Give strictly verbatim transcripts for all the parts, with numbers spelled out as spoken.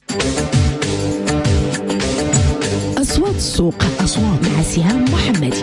أصوات السوق، أصوات مع سهام محمدي.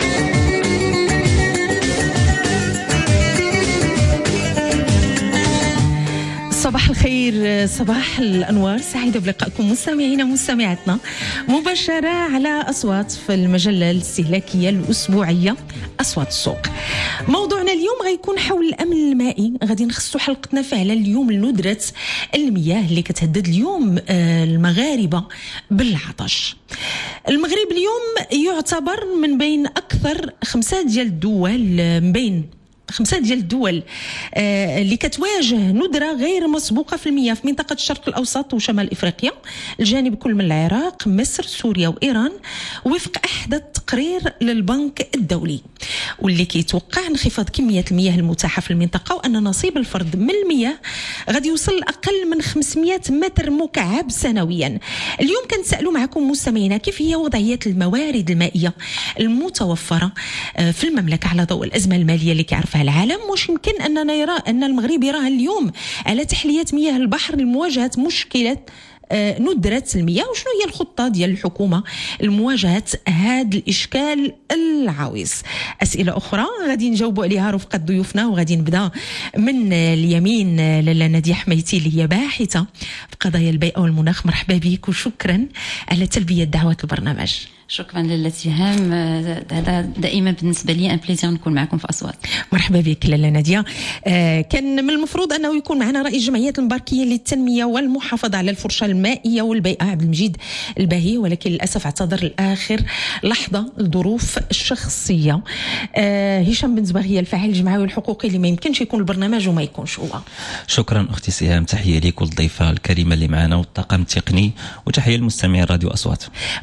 صباح الخير، صباح الأنوار، سعيدة بلقائكم مستمعينا مستمعاتنا مباشرة على أصوات في المجلة الاستهلاكية الأسبوعية أصوات السوق. موضوعنا اليوم غيكون حول الأمن المائي. غادي نخصو حلقتنا فعلا اليوم لندرة المياه اللي كتهدد اليوم المغاربة بالعطش. المغرب اليوم يعتبر من بين أكثر خمسة ديال الدول من بين خمسة ديال الدول آه اللي كتواجه ندرة غير مسبوقة في المياه في منطقة الشرق الأوسط وشمال إفريقيا، الجانب كل من العراق، مصر، سوريا وإيران، وفق أحدث تقرير للبنك الدولي، واللي كيتوقع انخفاض كمية المياه المتاحة في المنطقة، وأن نصيب الفرد من المياه غادي يوصل أقل من خمسمائة متر مكعب سنويا. اليوم كنسألوا معكم مستمعينا كيف هي وضعية الموارد المائية المتوفرة آه في المملكة على ضوء الأزمة المالية اللي كيعرفها العالم. واش يمكن أننا يرى أن المغرب يراها اليوم على تحلية مياه البحر لمواجهة مشكلة آه ندرة المياه، وشنو هي الخطة ديال الحكومة لمواجهة هذا الإشكال العويص؟ أسئلة أخرى غادي نجاوبوا عليها رفقة ضيوفنا، وغادي نبدأ من اليمين لاله نادية حميتي اللي هي باحثة في قضايا البيئة والمناخ. مرحبا بك وشكرا على تلبية دعوة البرنامج. شكرا لاله سهام، هذا دائما بالنسبه لي ان بليزير نكون معكم في اصوات. مرحبا بك لاله ناديه. آه كان من المفروض انه يكون معنا رئيس جمعيه المباركيه للتنميه والمحافظه على الفرشه المائيه والبيئه عبد المجيد الباهي، ولكن للاسف اعتذر لاخر لحظه لظروف الشخصيه. آه هشام بن زباغيه الفاعل الجمعوي الحقوقي اللي ما يمكنش يكون البرنامج وما يكونش هو. شكرا اختي سهام، تحيه ليك والضيفه الكريمه اللي معنا والطاقم التقني، وتحيه لمستمعي راديو اصوات.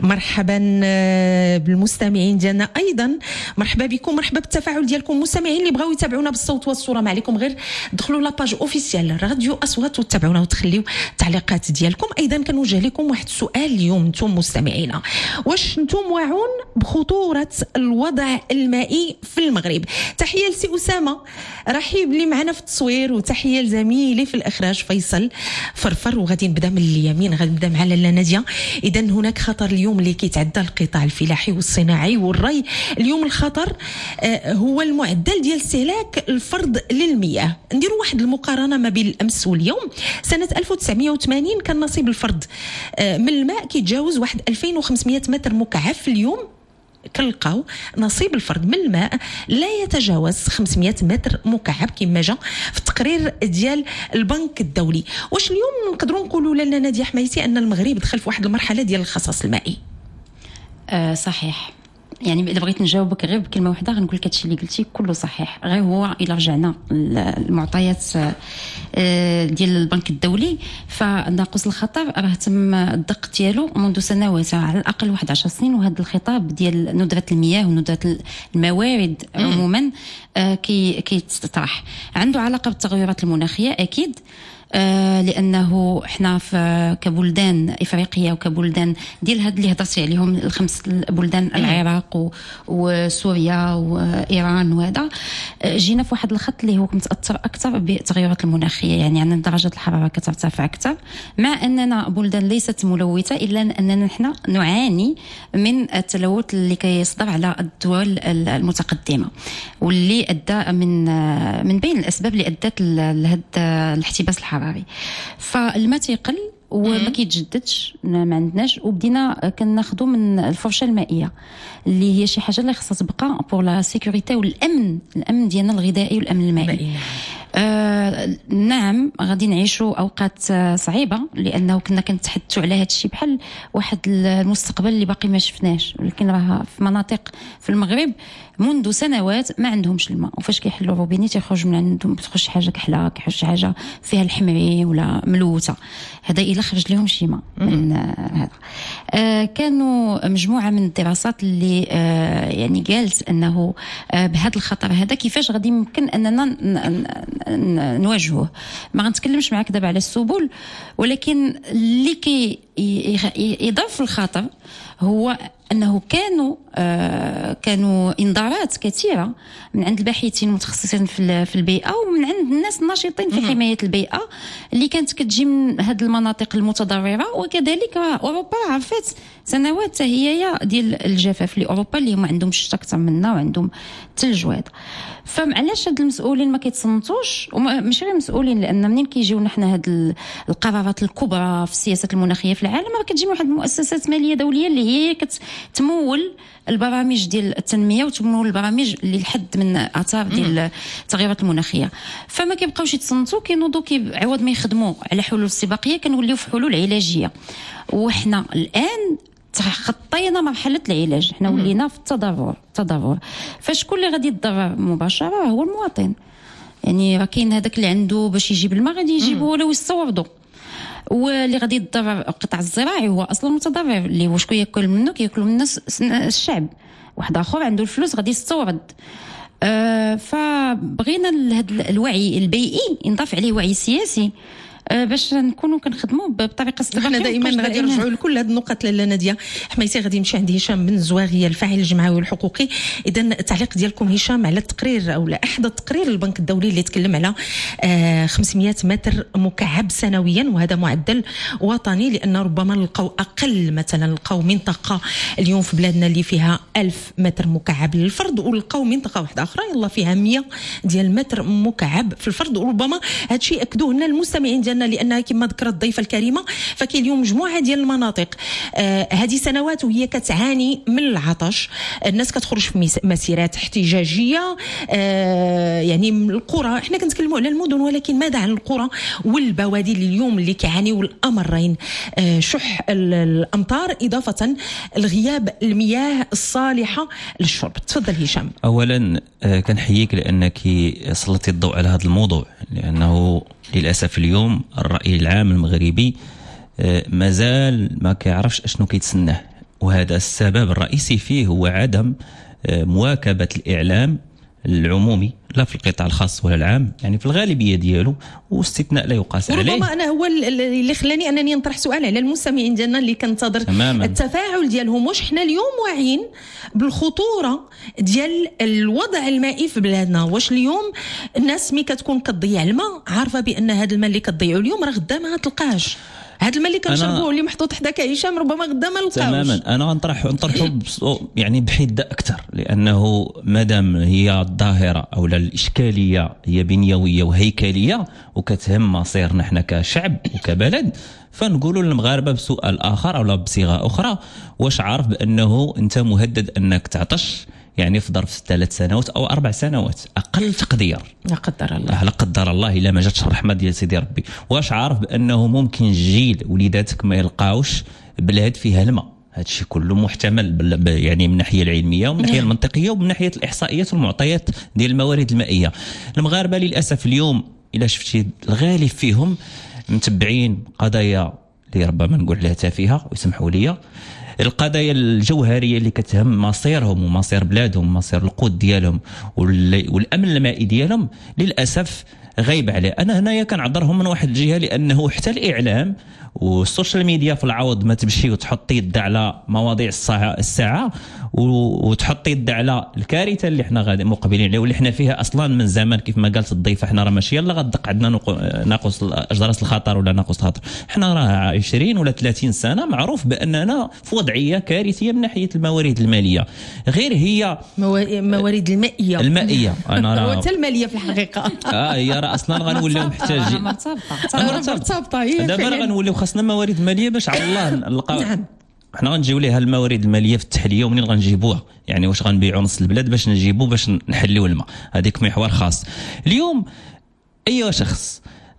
مرحبا بالمستمعين ديالنا ايضا، مرحبا بكم، مرحبا بالتفاعل ديالكم. مستمعين اللي بغاو يتابعونا بالصوت والصوره، ما عليكم غير دخلوا لاباج اوفيسيال راديو اصوات وتابعونا وتخليو التعليقات ديالكم. ايضا كنوجه لكم واحد السؤال اليوم انتم مستمعينا، واش انتم واعون بخطوره الوضع المائي في المغرب؟ تحيه لسي اسامه رحيب اللي معنا في التصوير، وتحيه لزميلي في الاخراج فيصل فرفر. وغادي نبدا من اليمين، غادي نبدا مع لاله ناديه. اذا هناك خطر اليوم اللي كيتعدى القطاع الفلاحي والصناعي والري. اليوم الخطر آه هو المعدل ديال استهلاك الفرد للمياه. نديروا واحد المقارنه ما بين الامس واليوم. سنه ألف وتسعمائة وثمانين كان نصيب الفرد آه من الماء كيتجاوز واحد ألفين وخمسمائة متر مكعب. في اليوم كنلقاو نصيب الفرد من الماء لا يتجاوز خمسمائة متر مكعب كما جا في التقرير ديال البنك الدولي. واش اليوم نقدروا نقولوا لنا نادية حميتي ان المغرب دخل في واحد المرحله ديال الخصاص المائي؟ آه صحيح، يعني اذا بغيت نجاوبك غير بكلمه واحده غنقول لك هادشي اللي قلتي كله صحيح، غير هو الا رجعنا المعطيات ديال البنك الدولي فناقص الخطر راه تم الدق ديالو منذ سنوات، على الاقل واحد عشر سنين، وهذا الخطاب ديال ندره المياه وندره الموارد عموما كي كيتطرح. عنده علاقه بالتغيرات المناخيه اكيد، آه لانه احنا في كبلدان افريقيه وكبلدان ديال هاد اللي هضرتي عليهم الخمس بلدان، العراق وسوريا وايران، وهذا جينا في واحد الخط اللي هو متاثر اكثر بالتغيرات المناخيه، يعني عندنا درجه الحراره كترتفع اكثر، مع اننا بلدان ليست ملوثه، الا اننا نحن نعاني من التلوث اللي كيصدر على الدول المتقدمه، واللي ادى من من بين الاسباب اللي ادت لهذا الاحتباس الحراري. فالماء تيقل وما كيتجددش، ما عندناش، وبدينا كناخذوا من الفرشه المائيه اللي هي شي حاجه اللي خصها تبقى بور لا سيكوريتي والامن، الامن ديالنا الغذائي والامن المائي. آه نعم غادي نعيشوا اوقات صعيبه، لانه كنا كنتحدثوا على هذا الشيء بحال واحد المستقبل اللي باقي ما شفناش، ولكن راه في مناطق في المغرب منذ سنوات ما عندهمش الماء، وفاش كيحلوا الروبيني تيخرج من عندهم تخرج شي حاجه كحله، كيخرج شي حاجه فيها الحمري ولا ملوثه، هذا الا خرج لهم شي ماء من هذا. آه كانوا مجموعه من الدراسات اللي آه يعني قالت انه آه بهذا الخطر هذا كيفاش غادي يمكن اننا نواجهوه. ما غنتكلمش معك دابا على السبل، ولكن اللي كي يضاف الخطر هو انه كانوا آه كانوا انذارات كثيره من عند الباحثين المتخصصين في في البيئه ومن عند الناس الناشطين في حمايه البيئه اللي كانت كتجي من هذه المناطق المتضرره. وكذلك اوروبا عرفت سنوات هي ديال الجفاف لاوروبا اللي ما عندهمش الشتا اكثر منا وعندهم ثلج وهذا. فمعلاش هاد المسؤولين ما كيتصنتوش وماشي غير مسؤولين لان منين كيجيونا حنا هاد القرارات الكبرى في السياسه المناخيه في العالم راه كتجي واحد المؤسسات ماليه دوليه اللي هي كتمول البرامج ديال التنميه وتمول البرامج اللي الحد من اثار ديال التغيرات المناخيه. فما كيبقاوش يتصنتوا كينوضوا كيعوض ما يخدموا على حلول استباقيه كنوليو في حلول علاجيه. وحنا الان تخطينا مرحله العلاج حنا ولينا في التضرر التضرر فشكون اللي غادي يتضرر مباشره هو المواطن. يعني راه كاين هذاك اللي عنده باش يجيب الماء غادي يجيبه ولو يستوردوا واللي غادي يتضرر القطاع الزراعي هو اصلا متضرر اللي هو شكون ياكل منه كياكلوا منه الشعب. واحد اخر عنده الفلوس غادي يستورد. آه فبغينا هذا الوعي البيئي ينضاف عليه وعي سياسي باش نكونوا كنخدموا بطريقه استباقيه. احنا دائما غادي نرجعوا لكل هذه النقط لاله ناديه حميتي. غادي نمشي عند هشام بن زواغيه الفاعل الجمعوي الحقوقي. اذا التعليق ديالكم هشام على التقرير او احدى التقرير البنك الدولي اللي تكلم على خمسمائة متر مكعب سنويا وهذا معدل وطني لان ربما نلقاو اقل مثلا نلقاو منطقه اليوم في بلادنا اللي فيها ألف متر مكعب للفرد ولقاو منطقه واحده اخرى يلا فيها مية ديال متر مكعب في الفرد. وربما هذا الشيء اكدوه لنا المستمعين ديالنا لانها كما ذكرت الضيفه الكريمه فكاين اليوم مجموعه ديال المناطق آه هذه سنوات وهي كتعاني من العطش. الناس كتخرج في مسيرات احتجاجيه آه يعني من القرى. احنا كنتكلموا على المدن ولكن ماذا عن القرى والبوادي اللي اليوم اللي كيعانيوا الامرين آه شح الامطار اضافه لغياب المياه الصالحه للشرب. تفضل هشام. اولا آه كنحييك لانك سلطتي الضوء على هذا الموضوع لانه للاسف اليوم الراي العام المغربي مازال ما كيعرفش اشنو كيتسناه وهذا السبب الرئيسي فيه هو عدم مواكبه الاعلام العمومي لا في القطاع الخاص ولا العام يعني في الغالبيه ديالو واستثناء لا يقاس عليه. وربما انا هو اللي خلاني انني نطرح سؤال على المستمعين ديالنا اللي كنتظر تماما التفاعل ديالهم. واش حنا اليوم واعيين بالخطوره ديال الوضع المائي في بلادنا؟ واش اليوم الناس ملي كتكون كتضيع الماء عارفه بان هذا الماء اللي كتضيعوا اليوم راه غدا ما تلقاهش؟ هذا الماء اللي كنشربوه اللي محطوط حداك هشام ربما غدا ما نلقاوش. تماما. انا غنطرح نطرحه يعني بحده اكثر لانه مادام هي الظاهره او الاشكاليه هي بنيويه وهيكليه وكتهم مصيرنا احنا كشعب وكبلد فنقولوا للمغاربه بسؤال اخر او بصيغه اخرى واش عارف بانه انت مهدد انك تعطش يعني في ظرف ثلاث سنوات او اربع سنوات اقل تقدير لا قدر الله لا قدر الله الا ما جاتش الرحمه ديال سيدي ربي. واش عارف بانه ممكن جيل وليداتك ما يلقاوش بلاد فيها الماء؟ هذا الشيء كله محتمل يعني من الناحيه العلميه ومن الناحيه المنطقيه ومن ناحيه الاحصائيات والمعطيات ديال الموارد المائيه. المغاربه للاسف اليوم الا شفتي الغالب فيهم متبعين قضايا اللي ربما نقول عليها تافهه ويسمحوا لي القضايا الجوهريه اللي كتهم مصيرهم ومصير بلادهم ومصير القوت ديالهم والامن المائي ديالهم للاسف غايب عليه. انا هنايا كنعذرهم من واحد الجهه لانه حتى الاعلام والسوشيال ميديا في العوض ما تمشي وتحط يد على مواضيع الساعه الساعه وتحط يد على الكارثه اللي حنا غادي مقبلين عليها واللي حنا فيها اصلا من زمان. كيف ما قالت الضيفه حنا راه ماشي يلا غتدق عندنا ناقص اجراس الخطر ولا ناقص الخطر. حنا راه عشرين ولا ثلاثين سنه معروف باننا في وضعيه كارثيه من ناحيه الموارد الماليه. غير هي موارد المائيه المائيه انا راه حتى الماليه في الحقيقه اه هي راه اصلا غنوليو محتاجين مرتبطه هي دابا غنوليو خاصنا موارد ماليه باش على الله نلقاو. نعم. حنا غنجيو ليها الموارد الماليه في التحليه ومنين غنجيبوها يعني واش غنبيعوا نص البلاد باش نجيبو باش نحليو الماء؟ هذيك محور خاص. اليوم اي شخص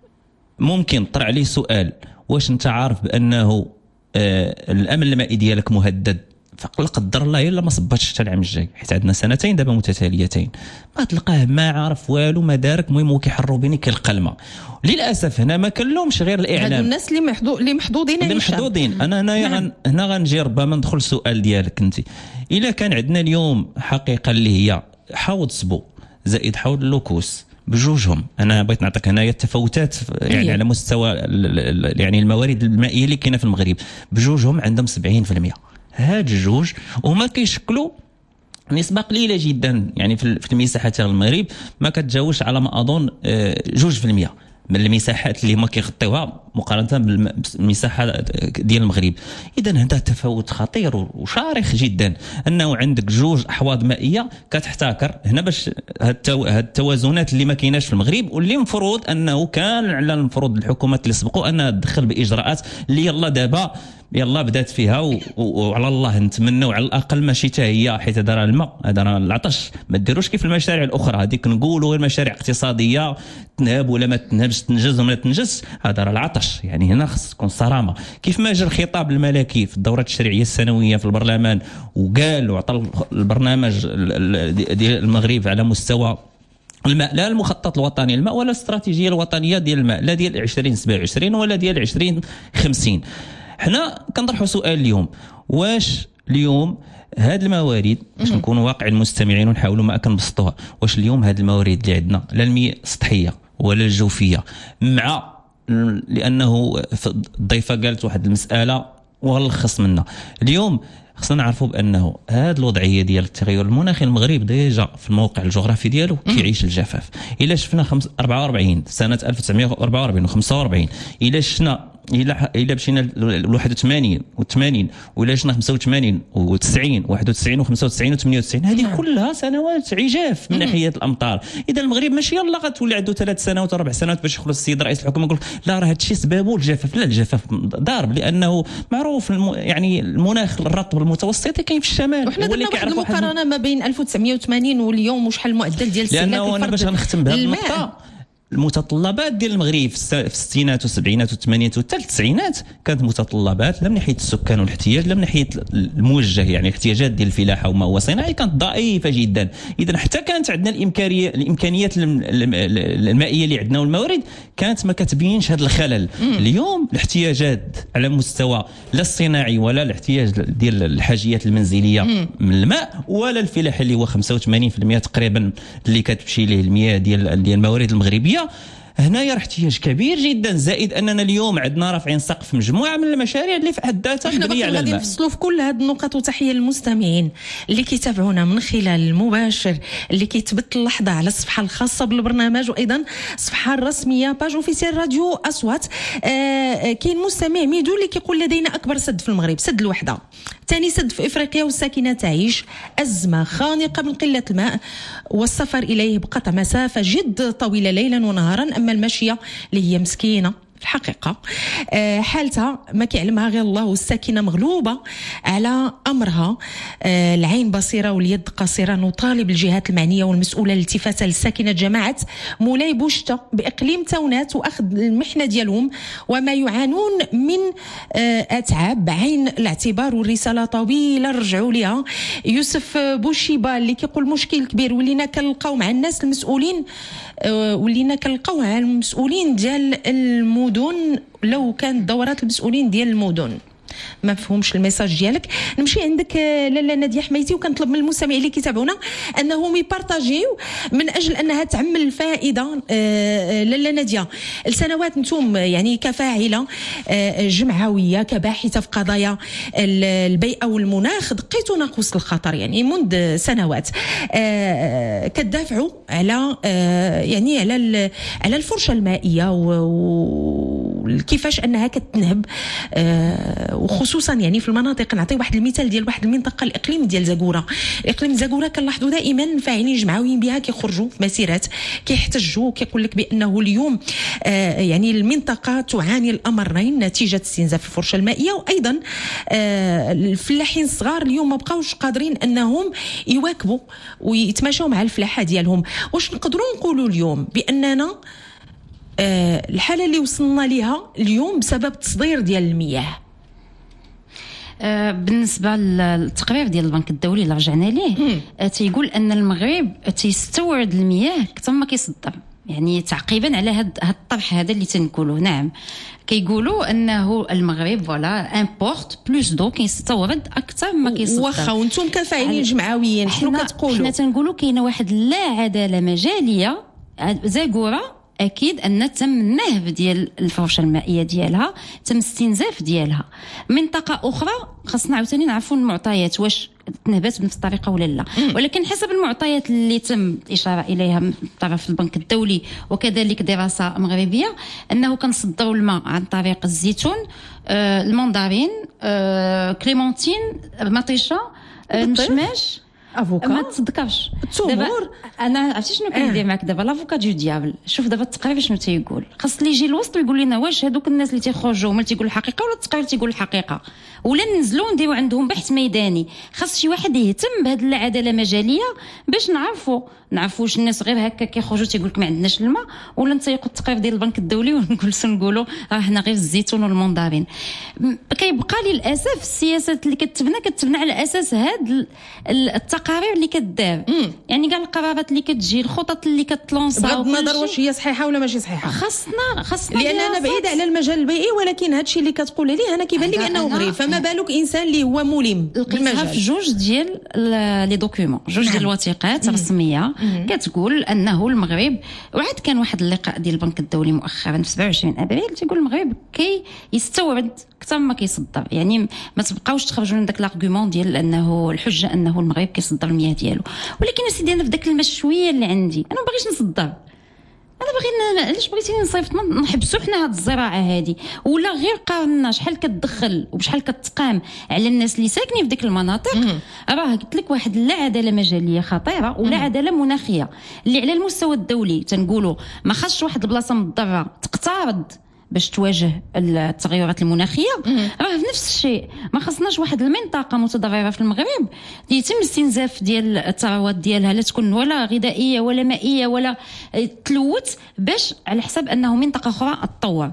ممكن طرح عليه سؤال واش انت عارف بانه آه الامن المائي ديالك مهدد فلا قدر الله الا ما صباتش حتى العام الجاي حيت عندنا سنتين دابا متتاليتين ما تلقاه ما عارف والو ما دارك المهم هو كيحروا بيني كيلقى الماء. للاسف هنا ما كنلومش غير الاعلام هادو الناس اللي محظوظ اللي محظوظين اللي محظوظين. انا هنايا نعم. هنا غنجي ربما ندخل السؤال ديالك انت. الا كان عندنا اليوم حقيقه اللي هي حوض سبو زائد حوض اللوكوس بجوجهم انا بغيت نعطيك هنايا التفاوتات يعني على مستوى يعني الموارد المائيه اللي كاينه في المغرب بجوجهم عندهم سبعين بالمئة هاد الجوج وما كيشكلوا نسبة قليلة جدا، يعني في المساحة تاع المغرب ما كتجاوزش على ما أظن جوج في المية من المساحات اللي هما كيغطيوها مقارنة بالمساحة ديال المغرب. إذا هذا تفاوت خطير وشارخ جدا، أنه عندك جوج أحواض مائية كتحتكر هنا باش هاد التوازنات اللي ما كايناش في المغرب، واللي مفروض أنه كان على المفروض الحكومات اللي سبقوا أنها تدخل بإجراءات اللي يلا دابا يلا بدات فيها و... وعلى الله نتمنوا على الاقل ماشي حتى هي، حيت هذا راه الماء، هذا راه العطش، ما ديروش كيف المشاريع الاخرى هذيك نقولوا غير مشاريع اقتصاديه تنهب ولا ما تنهبش، تنجز ولا ما تنجز، هذا راه العطش. يعني هنا خص تكون صرامه. كيف ما جا الخطاب الملكي في الدوره التشريعيه السنويه في البرلمان وقال وعطى البرنامج ديال المغرب على مستوى الماء، لا المخطط الوطني الماء ولا الاستراتيجيه الوطنيه ديال الماء، لا ديال عشرين سبعة وعشرين ولا ديال عشرين خمسين. حنا كنطرحوا سؤال اليوم، واش اليوم هاد الموارد باش نكونوا واقع المستمعين ونحاولوا ما كنبسطوها، واش اليوم هاد الموارد اللي عندنا لا المياه السطحيه ولا الجوفيه، مع لانه الضيفه قالت واحد المساله ونلخص منها اليوم، خصنا نعرفوا بانه هذه الوضعيه ديال التغير المناخي المغرب ديجا في الموقع الجغرافي ديالو كيعيش الجفاف. الا شفنا أربعة وأربعين سنه ألف وتسعمائة وأربعة وأربعين وخمسة وأربعين، الا شفنا الى الى مشينا ل واحد وثمانين و80 ولا شفنا خمسة وثمانين و90 واحد وتسعين و95 و98 هذه كلها سنوات عجاف من ناحيه الامطار. اذا المغرب ماشي يلا غتولي عنده ثلاث سنوات اربع سنوات باش يخلص السيد رئيس الحكومه يقول لا راه هذا الشيء سببه الجفاف. لا، الجفاف ضارب لانه معروف الم... يعني المناخ الرطب المتوسط كاين في الشمال. وحنا درنا واحد المقارنه ما بين ألف وتسعمائة وثمانين واليوم وشحال المعدل ديال السكان. لانه انا باش نختم بهذه النقطه، المتطلبات ديال المغرب في الستينات والسبعينات والثمانينات وحتى التسعينات كانت متطلبات لا من ناحيه السكان والاحتياج لا من ناحيه الموجه، يعني الاحتياجات ديال الفلاحه وما هو صناعي كانت ضعيفه جدا. اذا حتى كانت عندنا الامكانيه الامكانيات المائيه اللي عندنا والموارد كانت ما كتبينش هذا الخلل. اليوم الاحتياجات على مستوى لا الصناعي ولا الاحتياج ديال الحاجيات المنزليه من الماء ولا الفلاحه اللي هو خمسة وثمانين بالمئة تقريبا اللي كتمشي ليه المياه ديال ديال الموارد المغربيه، هنايا راه احتياج كبير جدا. زائد اننا اليوم عندنا رافعين سقف مجموعه من المشاريع اللي في حد ذاتها مبنيه على الماء. غادي نفصلوا في كل هذه النقط، وتحيه للمستمعين اللي كيتابعونا من خلال المباشر اللي كيتبث اللحظه على الصفحه الخاصه بالبرنامج وايضا الصفحه الرسميه باج اوفيسيال راديو اصوات. آه كاين مستمع ميدو اللي كيقول لدينا اكبر سد في المغرب، سد الوحده، ثاني سد في افريقيا، والساكنه تعيش ازمه خانقه من قله الماء والسفر اليه بقطع مسافه جد طويله ليلا ونهارا. اما الماشيه اللي هي مسكينه في الحقيقه حالتها ما كيعلمها غير الله، والساكنه مغلوبه على امرها. العين بصيره واليد قصيره. نطالب الجهات المعنيه والمسؤوله الالتفات للساكنه جماعه مولاي بوشته باقليم تاونات واخذ المحنه ديالهم وما يعانون من اتعاب بعين الاعتبار. والرساله طويله رجعوا ليها. يوسف بوشيبا اللي كيقول مشكل كبير ولينا كنلقاو مع الناس المسؤولين، ولينا كنلقاو مع المسؤولين ديال المدن لو كانت دورات المسؤولين ديال المدن. ما فهمش الميساج ديالك. نمشي عندك لاله ناديه حميتي، وكنطلب من المستمعين اللي كيتابعونا انهم يبارطاجيو من اجل انها تعمل الفائده. لاله ناديه، السنوات نتوم يعني كفاعله جمعويه كباحثه في قضايا البيئه والمناخ دقيتوا ناقوس الخطر يعني منذ سنوات، كتدافعوا على يعني على على الفرشه المائيه وكيفاش انها كتنهب، وخصوصا يعني في المناطق. نعطي واحد المثال ديال واحد المنطقه، الاقليم ديال زاكوره. الاقليم زاكوره كنلاحظوا دائما فاعلين جمعويين بها كيخرجوا في مسيرات كيحتجوا، كيقول لك بانه اليوم آه يعني المنطقه تعاني الامرين نتيجه استنزاف الفرشه المائيه، وايضا آه الفلاحين الصغار اليوم ما بقاوش قادرين انهم يواكبوا ويتماشوا مع الفلاحه ديالهم. واش نقدروا نقولوا اليوم باننا آه الحاله اللي وصلنا ليها اليوم بسبب تصدير ديال المياه؟ بالنسبه للتقرير ديال البنك الدولي اللي رجعنا ليه تيقول ان المغرب تيستورد المياه اكثر ما كيصدر. يعني تعقيبا على هذا الطرح هذا اللي تنقولوا، نعم كيقولوا انه المغرب فوالا امبورت بلوس دو، كيستورد اكثر ما كيصدر. واخا وانتم كفاعلين جمعويين شنو كتقولوا؟ حنا تنقولوا كاينه واحد لا عداله مجاليه. زاكوره اكيد ان تم النهب ديال الفرشه المائيه ديالها، تم استنزاف ديالها. منطقه اخرى خاصنا عاوتاني نعرفوا المعطيات واش تنهبات بنفس الطريقه ولا لا، ولكن حسب المعطيات اللي تم الاشاره اليها من طرف البنك الدولي وكذلك دراسه مغربيه انه كنصدروا الماء عن طريق الزيتون، آه المندرين، آه كليمونتين، مطيشه، آه المشماش، افوكا، ما تذكرش التمور. انا عرفتي شنو كندير معك دابا؟ لافوكا دو ديابل. شوف دابا التقرير شنو تيقول، خاص اللي يجي الوسط ويقول لنا واش هذوك الناس اللي تيخرجوا هما تيقولوا الحقيقه ولا التقرير تيقول الحقيقه، ولا ننزلوا نديروا عندهم بحث ميداني. خاص شي واحد يهتم بهذه العداله المجاليه باش نعرفوا نعرفوا واش الناس غير هكا كيخرجوا تيقول لك ما عندناش الماء، ولا نتيقوا التقرير ديال البنك الدولي ونجلسوا نقولوا راه حنا غير الزيتون والمندرين. كيبقى للاسف السياسات اللي كتبنى كتبنى على اساس هاد التقارير اللي كدار، يعني كاع القرارات اللي كتجي، الخطط اللي كتلونسا، بغض النظر واش هي صحيحه ولا ماشي صحيحه. خاصنا خاصنا لان انا بعيد على المجال البيئي، ولكن هادشي اللي كتقول لي انا كيبان لي بانه غريب، فما بالك انسان اللي هو ملم بالمجال. في جوج ديال لي دوكيومون، جوج ديال الوثيقات رسميه كتقول انه المغرب، وعاد كان واحد اللقاء ديال البنك الدولي مؤخرا في سبعة وعشرين ابريل تيقول المغرب كي يستورد اكثر ما كيصدر، يعني ما تبقاوش تخرجوا من داك لارغومون ديال انه الحجه انه المغرب كيصدر المياه ديالو. ولكن يا سيدي انا في داك الماء شويه اللي عندي انا ما باغيش نصدر، انا باغي علاش بغيتيني نصيفط نحبسوا حنا هاد الزراعه هادي، ولا غير قارنا شحال كتدخل وبشحال كتقام على الناس اللي ساكنين في ديك المناطق. راه قلت لك واحد لا عداله مجاليه خطيره ولا عداله مناخيه اللي على المستوى الدولي تنقولوا ما خاصش واحد البلاصه مضره تقترض باش تواجه التغيرات المناخيه. راه في نفس الشيء ما خصناش واحد المنطقه متضرره في المغرب يتم استنزاف ديال الثروات ديالها، لا تكون ولا غذائيه ولا مائيه ولا تلوث، باش على حساب انه منطقه اخرى تطور.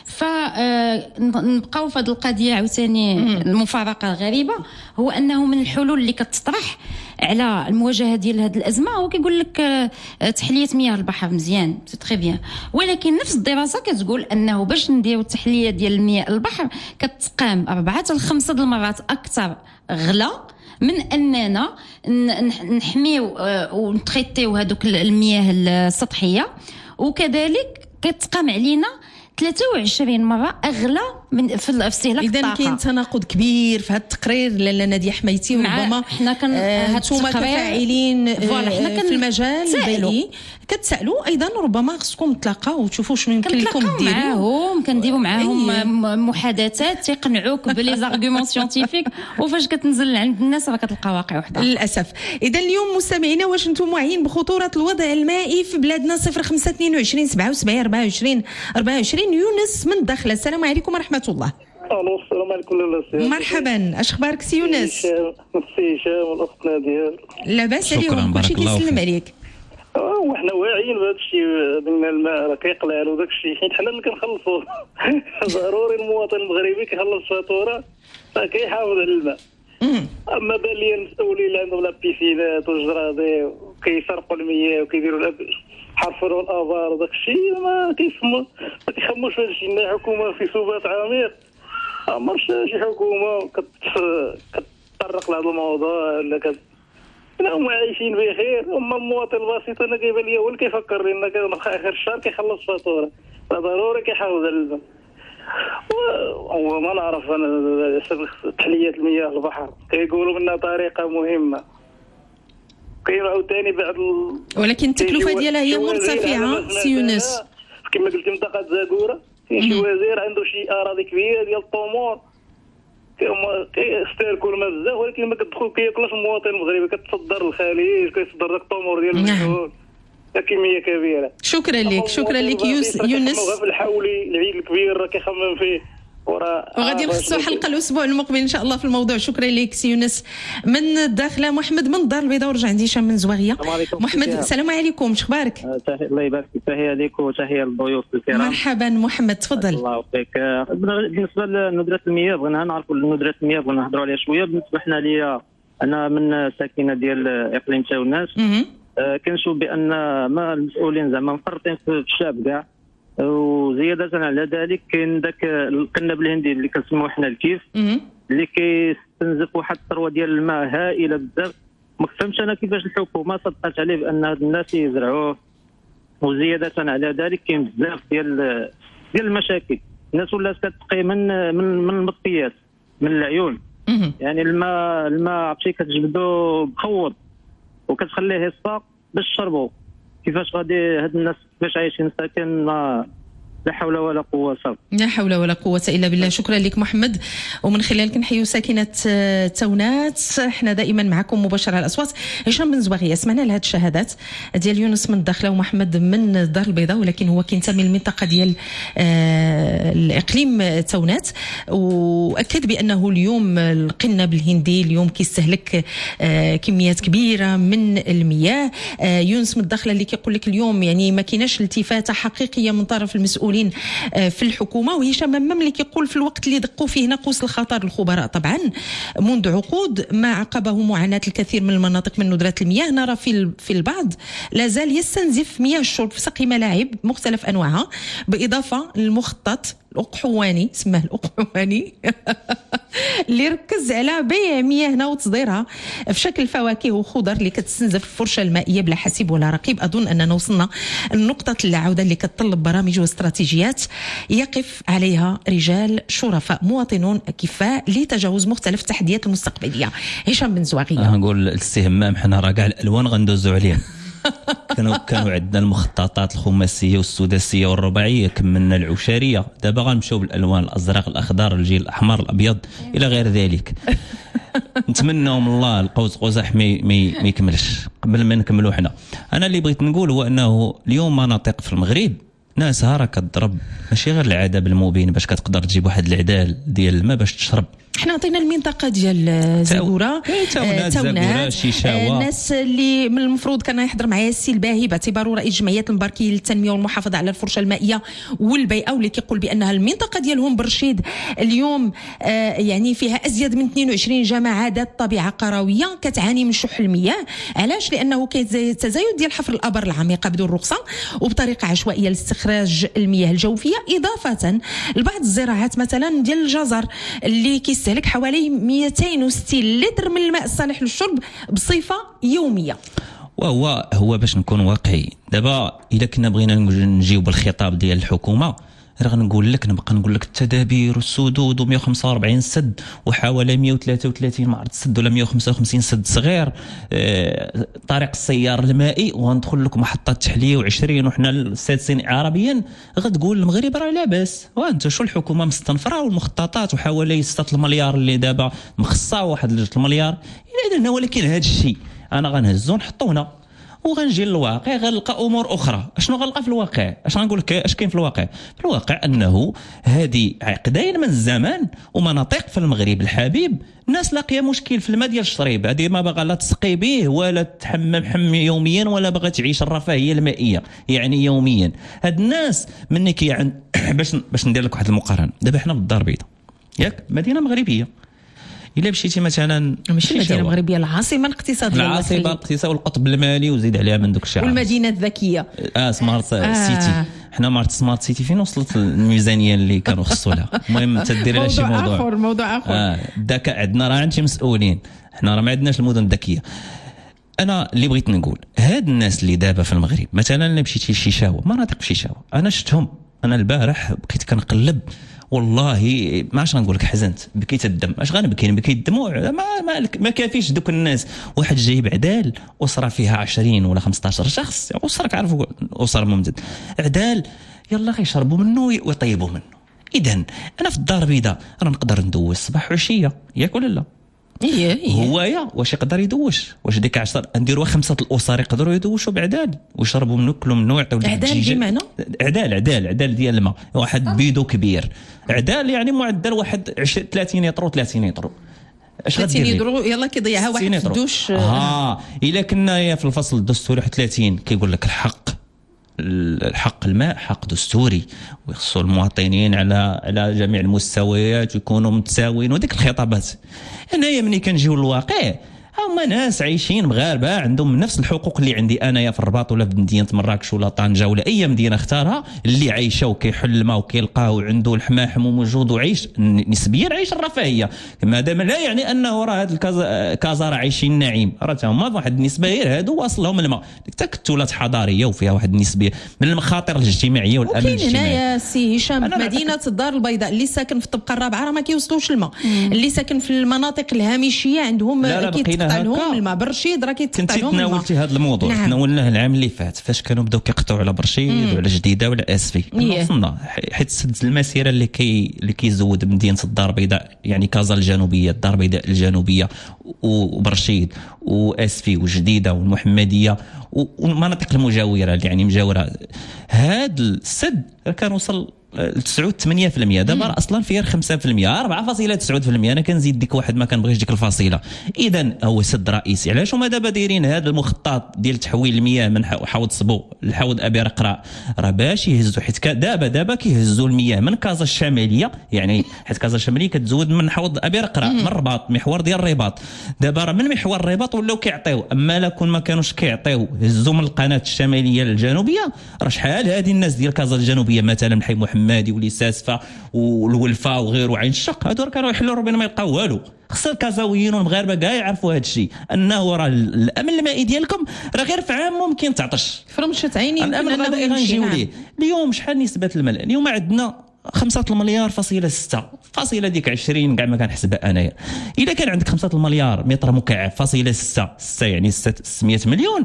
فنبقاو في هذه القضيه عاوتاني المفارقه الغريبه، هو انه من الحلول اللي كتطرح على المواجهه ديال هذه الازمه هو كيقول لك تحليه مياه البحر مزيان سي تري بيان، ولكن نفس الدراسه كتقول انه باش نديروا التحليه ديال المياه البحر كتقام أربعة حتى لخمسة المرات اكثر غلا من اننا نحميو ونتريتيو هذوك المياه السطحيه، وكذلك كتقام علينا ثلاثة وعشرين مرة أغلى من في استهلاك الطاقة. إذا كاين تناقض كبير في هذا التقرير لاله ناديه حميتي، وربما حنا كن هانتوما كفاعلين في المجال البيئي كتسالوا ايضا، ربما خصكم تلاقاو وتشوفوا شنو يمكن لكم ديروا معاهم، كنديروا معاهم أيه. محادثات تيقنعوك بلي زارغومون سيانتيفيك، وفاش كتنزل عند الناس راه كتلقى واقع وحده للاسف. اذا اليوم مستمعينا واش انتم واعيين بخطوره الوضع المائي في بلادنا؟ صفر خمسة اثنين وعشرين سبعة وسبعين أربعة وعشرين أربعة وعشرين. يونس من الداخله، السلام عليكم ورحمه الله. الو السلام عليكم لاله. مرحبا، اش اخبارك سي يونس؟ سي هشام والاخت ناديه لاباس عليهم؟ كلشي كيسلم عليك. اه وحنا واعيين بهذا الشيء، ديال الماء راه كيقلع له داك الشيء، حيت حنا اللي كنخلصوا. ضروري المواطن المغربي كيخلص فاتوره فكيحافظ على الماء. اما بان لي المسؤولين اللي عندهم لا بيسينات والجرادي وكيسرقوا المياه وكيديروا حرفوا الابار وداك الشيء ما كيفهموا ما كيخموش في هذا الشيء. الحكومه في سبات عميق، عمرش شي حكومه كتطرق لهذا الموضوع ولا كت هم عايشين بخير. اما المواطن البسيط انا كيبان لي هو اللي كيفكر لنا اخر الشهر كيخلص فاتوره، ضروري كيحافظ على الماء. وما نعرف انا تحليه المياه البحر كيقولوا منها طريقه مهمه، كاين عاوتاني بعد ال... ولكن التكلفه ديالها هي مرتفعه سي يونس. كما قلت منطقه زاكوره فين شي وزير عنده شي اراضي كبيره ديال الطومور كيستهلكوا الماء بزاف، ولكن ما كتدخل كياكلش المواطن المغربي، كتصدر الخليج كيصدر داك الطومور ديال المجهول كميه كبيره. شكرا لك، شكرا لك يونس. في الحولي العيد الكبير راه كيخمم فيه وغادي نخصوا حلقه الاسبوع المقبل ان شاء الله في الموضوع. شكرا لك سي يونس من الداخله. محمد من الدار البيضاء، ورجع عندي هشام من زواغيه. محمد السلام عليكم، اش اخبارك؟ الله يبارك فيك، تحيه لك وتحيه للضيوف الكرام. مرحبا محمد، تفضل. الله يعطيك. بالنسبه لندره المياه بغينا نعرفوا ندره المياه بغينا نهضروا عليها شويه. بالنسبه حنا ليا انا من ساكنه ديال اقليم تاوناس، كنشوف بان ما المسؤولين زعما مفرطين في الشعب كاع، وزياده على ذلك كاين ذاك القنب الهندي اللي كنسموه حنا الكيف اللي كيستنزف واحد الثروه ديال الماء هائله بزاف. ما فهمتش انا كيفاش الحكومه صدقت عليه بان هاد الناس يزرعوه وزياده على ذلك كاين بزاف ديال ديال المشاكل. الناس ولات كتقي من من من المطفيات من العيون. يعني الماء الماء عرفتي كتجبدو بخوض وكتخليه يصفى باش تشربوا. كيفاش غادي هاد الناس كيفاش عايشين ساكن؟ ما لا حول ولا قوة صافي. لا حول ولا قوة إلا بالله. شكرا لك محمد، ومن خلالك نحيو ساكنة تونات. احنا دائما معكم مباشرة على الأصوات. هشام بن زواغية سمعنا لهاد الشهادات ديال يونس من الداخلة ومحمد من الدار البيضاء، ولكن هو كينتمي للمنطقة ديال آه الإقليم تونات، وأكد بأنه اليوم القنب الهندي اليوم كيستهلك آه كميات كبيرة من المياه. آه يونس من الداخلة اللي كيقول لك اليوم يعني ما كايناش التفاتة حقيقية من طرف المسؤولين في الحكومه. وهشام مملك يقول في الوقت اللي دقوا فيه ناقوس الخطر الخبراء طبعا منذ عقود ما عقبه معاناه الكثير من المناطق من ندره المياه، نرى في في البعض لا زال يستنزف مياه الشرب في سقي ملاعب مختلف انواعها، باضافه للمخطط الأقحواني سماه الأقحواني اللي ركز على بيع مياهنا وتصديرها في شكل فواكه وخضر اللي كتستنزف الفرشة المائية بلا حسيب ولا رقيب. أظن أننا وصلنا لنقطة العودة اللي كتطلب برامج واستراتيجيات يقف عليها رجال شرفاء مواطنون كفاء لتجاوز مختلف التحديات المستقبلية. هشام بن زواغية. نقول الاستهمام حنا راه كاع الألوان غندوزو عليهم. كانوا كانوا عندنا المخططات الخماسيه والسداسيه والرباعيه، كملنا العشاريه، دابا غنمشيو بالالوان الازرق الاخضر الجيل الاحمر الابيض الى غير ذلك. نتمنى من الله القوس قزح ما ما يكملش قبل ما نكملوا حنا. انا اللي بغيت نقول هو انه اليوم مناطق في المغرب ناسها راه كتضرب ماشي غير العاده بالموبين باش كتقدر تجيب واحد العدال ديال الماء باش تشرب. احنا عطينا المنطقه ديال زاكوره تونات شيشاوه، الناس اللي من المفروض كان يحضر معايا السي الباهي باعتباره رئيس جمعيه المباركيه للتنميه والمحافظه على الفرشه المائيه والبيئه، واللي كيقول بانها المنطقه ديالهم برشيد اليوم آه يعني فيها ازيد من اثنين وعشرين جماعه ذات طبيعه قرويه كتعاني من شح المياه. علاش؟ لانه كاين تزايد ديال حفر الابار العميقه بدون رخصه وبطريقه عشوائيه لاستخراج المياه الجوفيه، اضافه لبعض الزراعات مثلا ديال الجزر اللي كيستهلك حوالي مئتين وستين لتر من الماء الصالح للشرب بصفه يوميه. وهو هو باش نكون واقعي دابا اذا كنا بغينا نجيو بالخطاب ديال الحكومه راه غنقول لك نبقى نقول لك التدابير والسدود ومئة وخمسة وأربعين سد وحوالي مئة وثلاثة وثلاثين معرض سد ولا مئة وخمسة وخمسين سد صغير، آه طريق السيار المائي، وغندخل لك محطات تحليه وعشرين وحنا السادسين عربيا. غتقول المغرب راه لاباس، وانت شو الحكومه مستنفره والمخططات وحوالي ستة المليار اللي دابا مخصصه واحد جوج المليار. اذا ولكن هذا الشيء انا غنهزو نحطو هنا وغنجي للواقع غنلقى امور اخرى. اشنو غنلقى في الواقع؟ اش غنقول لك اش كاين في الواقع؟ في الواقع انه هذه عقدين من الزمان ومناطق في المغرب الحبيب الناس لاقيه مشكل في الماء ديال الشريب، هذه ما باغا لا تسقي به ولا تحمم حم يوميا ولا باغا تعيش الرفاهيه المائيه يعني يوميا. هاد الناس مني كي عند باش باش ندير لك واحد المقارنه. دابا حنا في الدار البيضاء ياك مدينه مغربيه، الا مشيتي مثلا ماشي المدينه المغربيه، العاصمه الاقتصاديه، العاصمه الاقتصاديه والقطب المالي وزيد عليها من دوك الشعب، والمدينه الذكيه اه سمارت آه. سيتي. حنا مارت سمارت سيتي فين وصلت الميزانيه اللي كانوا خصوا لها؟ المهم انت دير لها شي موضوع اخر موضوع اخر اه الذكاء عندنا راه عندنا مسؤولين، حنا راه ما عندناش المدن الذكيه. انا اللي بغيت نقول هاد الناس اللي دابا في المغرب مثلا اللي مشيتي لشيشاوه، مناطق شيشاوه انا شفتهم. انا البارح بقيت كنقلب والله ما عرفتش غنقول لك، حزنت بكيت الدم. اش غنبكي؟ نبكي الدموع ما ما, ما كافيش دوك الناس. واحد جايب عدال اسره فيها عشرين ولا خمسطاش شخص، اسره كعرفوا اسره ممتد، عدال يلا غيشربوا منه ويطيبوا منه. اذا انا في الدار البيضاء راه نقدر ندوز صباح وعشيه ياك ولا لا؟ ايه ايه هو يا واش يقدر يدوش؟ واش ديك عشرة نديروا خمسه الاسر يقدروا يدوشوا بعدال ويشربوا منه كلوا منه ويعطيو عدال بمعنى عدال عدال عدال ديال الماء، واحد بيدو كبير عدال يعني معدل واحد ثلاثين يطرو ثلاثين يطرو اش غدير يدرو يلا كيضيعها واحد في الدوش. اه الا كنا في الفصل الدستوري ثلاثين كيقول لك الحق الحق الماء حق دستوري ويخصوا المواطنين على على جميع المستويات ويكونوا متساويين وديك الخطابات. هنايا ملي كنجيو للواقع هما ناس عايشين مغاربه عندهم نفس الحقوق اللي عندي انايا في الرباط ولا في مدينه مراكش ولا طنجه ولا اي مدينه اختارها، اللي عايشه وكيحل الماء وكيلقاه وعنده الحماحم وموجود وعيش نسبيا عايش الرفاهيه. ما دام لا يعني انه راه هاد الكازا راه عايشين نعيم، راه هما واحد النسبه غير هادو واصلهم الماء. حتى كتولات حضاريه وفيها واحد النسبه من المخاطر الاجتماعيه والامن الاجتماعي. وكاين هنايا سي هشام مدينه الدار البيضاء اللي ساكن في الطبقه الرابعه راه ما كيوصلوش الماء، اللي ساكن في المناطق الهامشيه عندهم كيتقطع لهم الماء. برشيد راه كيتقطع لهم الماء. تناولتي هذا الموضوع، نعم. تناولناه العام اللي فات فاش كانوا بداو كيقطعوا على برشيد وعلى جديده وعلى اسفي. وصلنا حيت سد المسيره اللي كي اللي كيزود مدينه الدار البيضاء، يعني كازا الجنوبيه، الدار البيضاء الجنوبيه وبرشيد واسفي وجديده والمحمديه والمناطق المجاوره اللي يعني مجاوره. هذا السد كان وصل تسعة ثمانية بالمئة، دابا اصلا فيها خمسة بالمئة، أربعة فاصلة تسعة بالمئة. انا كنزيد ديك واحد ما كنبغيش ديك الفاصله. اذا هو سد رئيسي. علاش هما دابا دايرين هذا المخطط ديال تحويل المياه من حوض صبو لحوض ابي رقراء؟ راه باش يهزوا، حيت دابا دابا كيهزوا المياه من كازا الشماليه، يعني حيت كازا الشماليه كتزود من حوض ابي رقراء من الرباط، محور ديال الرباط. دابا راه من محور الرباط ولاو كيعطيو، اما لا كون ما كانوش كيعطيو هزوا من القناه الشماليه للجنوبيه. راه شحال هذه الناس ديال كازا الجنوبيه مثلا حي محمدي ولي ساسفه والولفا وغيره وعين الشق، هادو كانوا يحلوا ربنا ما يلقاو والو. خص الكازاويين والمغاربه كاع يعرفوا هذا الشيء، انه راه الامن المائي ديالكم راه غير في عام ممكن تعطش. فرمشت عيني. الامن الغذائي غنجيو ليه. اليوم شحال نسبه الماء؟ اليوم عندنا خمسة المليار فاصلة ستة، فاصلة ديك عشرين كاع ما كنحسبها انايا. اذا كان عندك خمسة المليار متر مكعب فاصلة ستة ستة يعني ستمائة مليون،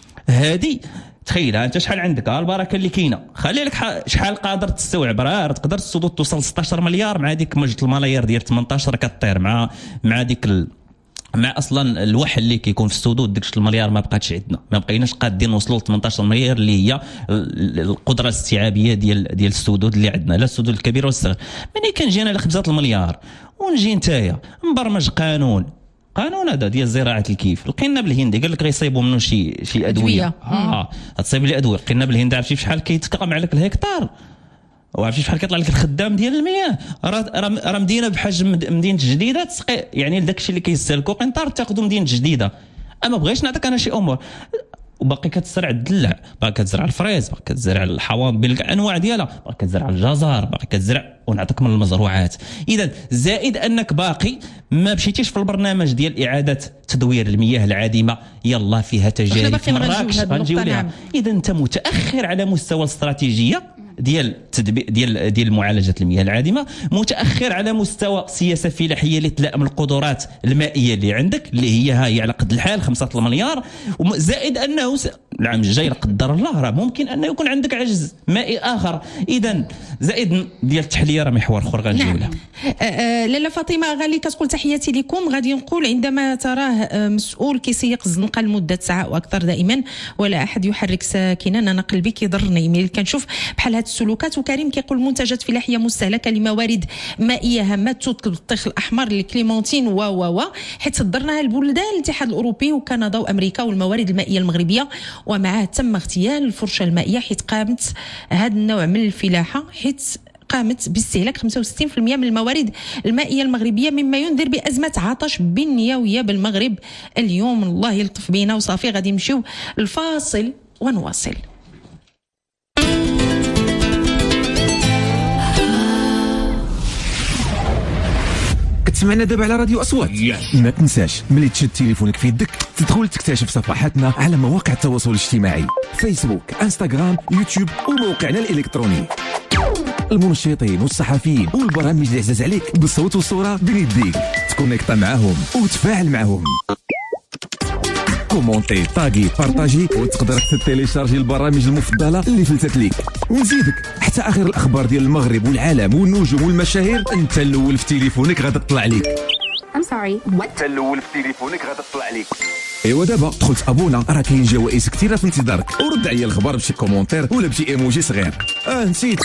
هذه تخيل انت شحال عندك البركه اللي كاينه. خلي لك شحال قادر تستوعب، راه تقدر تصدو توصل ستة عشر مليار مع ديك موجه الملايير ديال ثمانية عشر كطير مع مع ديك ال... مع اصلا الوحل اللي كيكون في السدود. ديك المليار ما بقاتش عندنا، ما بقيناش قادين نوصلوا ل ثمانية عشر مليار اللي هي القدره الاستيعابيه ديال ديال السدود اللي عندنا، لا السدود الكبيره والصغيره. ملي كنجينا ل خمسة المليار ونجي نتايا نبرمج قانون قانون هذا ديال زراعه الكيف، لقينا بالهند قال لك غيصيبوا منه شي شي ادويه. اه تصيب لي ادويه. لقينا بالهند عرفتي شحال كيتكرم عليك الهكتار، وعرفتي شحال كيطلع لك الخدام ديال المياه. راه راه مدينه بحجم مدينه جديده تسقي، يعني داك الشيء اللي كيستهلكوا قنطار تاخذوا مدينه جديده. اما بغيتش نعطيك انا شي امور، وباقي كتزرع الدلع، باقي كتزرع الفريز، باقي كتزرع الحواض بالانواع ديالها، باقي كتزرع الجزر، باقي كتزرع ونعطيك من المزروعات. اذا زائد انك باقي ما مشيتيش في البرنامج ديال اعاده تدوير المياه العادمه، يلا فيها تجارب في مراكش غنجيو لها. اذا انت متاخر على مستوى الاستراتيجيه ديال تدبير ديال ديال معالجه المياه العادمه، متاخر على مستوى سياسه فلاحيه اللي تلائم القدرات المائيه اللي عندك اللي هي ها هي على قد الحال خمسة المليار. زائد انه العام الجاي لا قدر الله راه ممكن انه يكون عندك عجز مائي اخر. اذا زائد ديال التحليه راه محور اخر غنجيو له. نعم. لاله فاطمه غالي كتقول تحياتي لكم. غادي نقول عندما تراه مسؤول كيسيق الزنقه لمده ساعه واكثر دائما ولا احد يحرك ساكنا، انا قلبي كيضرني ملي كنشوف بحال هاد السلوكات. وكريم كيقول منتجات فلاحيه مستهلكه لموارد مائيه هامه توت البطيخ الاحمر الكليمونتين و و و حيت صدرناها البلدان الاتحاد الاوروبي وكندا وامريكا والموارد المائيه المغربيه، ومعه تم اغتيال الفرشه المائيه حيت قامت هذا النوع من الفلاحه حيت قامت باستهلاك خمسة وستين بالمئة من الموارد المائيه المغربيه، مما ينذر بازمه عطش بنيويه بالمغرب اليوم. الله يلطف بينا وصافي. غادي نمشيو الفاصل ونواصل. كتسمعنا دابا على راديو اصوات. ما تنساش ملي تشد تليفونك في يدك تدخل تكتشف صفحاتنا على مواقع التواصل الاجتماعي، فيسبوك، انستغرام، يوتيوب وموقعنا الالكتروني. المنشطين والصحفيين والبرامج اللي عزاز عليك بالصوت والصوره بين يديك، تكونيكطا معاهم وتفاعل معاهم. كومونتي، طاغي، بارطاجي، وتقدر تيليشارجي البرامج المفضله اللي فلتت ليك. ونزيدك حتى اخر الاخبار ديال المغرب والعالم والنجوم والمشاهير انت الاول في تليفونك غادا تطلع ليك. I'm sorry what؟ انت الاول في تليفونك غادا تطلع ليك. ايوا دابا دخلت ابونا، راه كاين جوائز كثيره في انتظارك، ورد عليا الخبر بشي كومونتير ولا بشي ايموجي صغير. اه نسيت،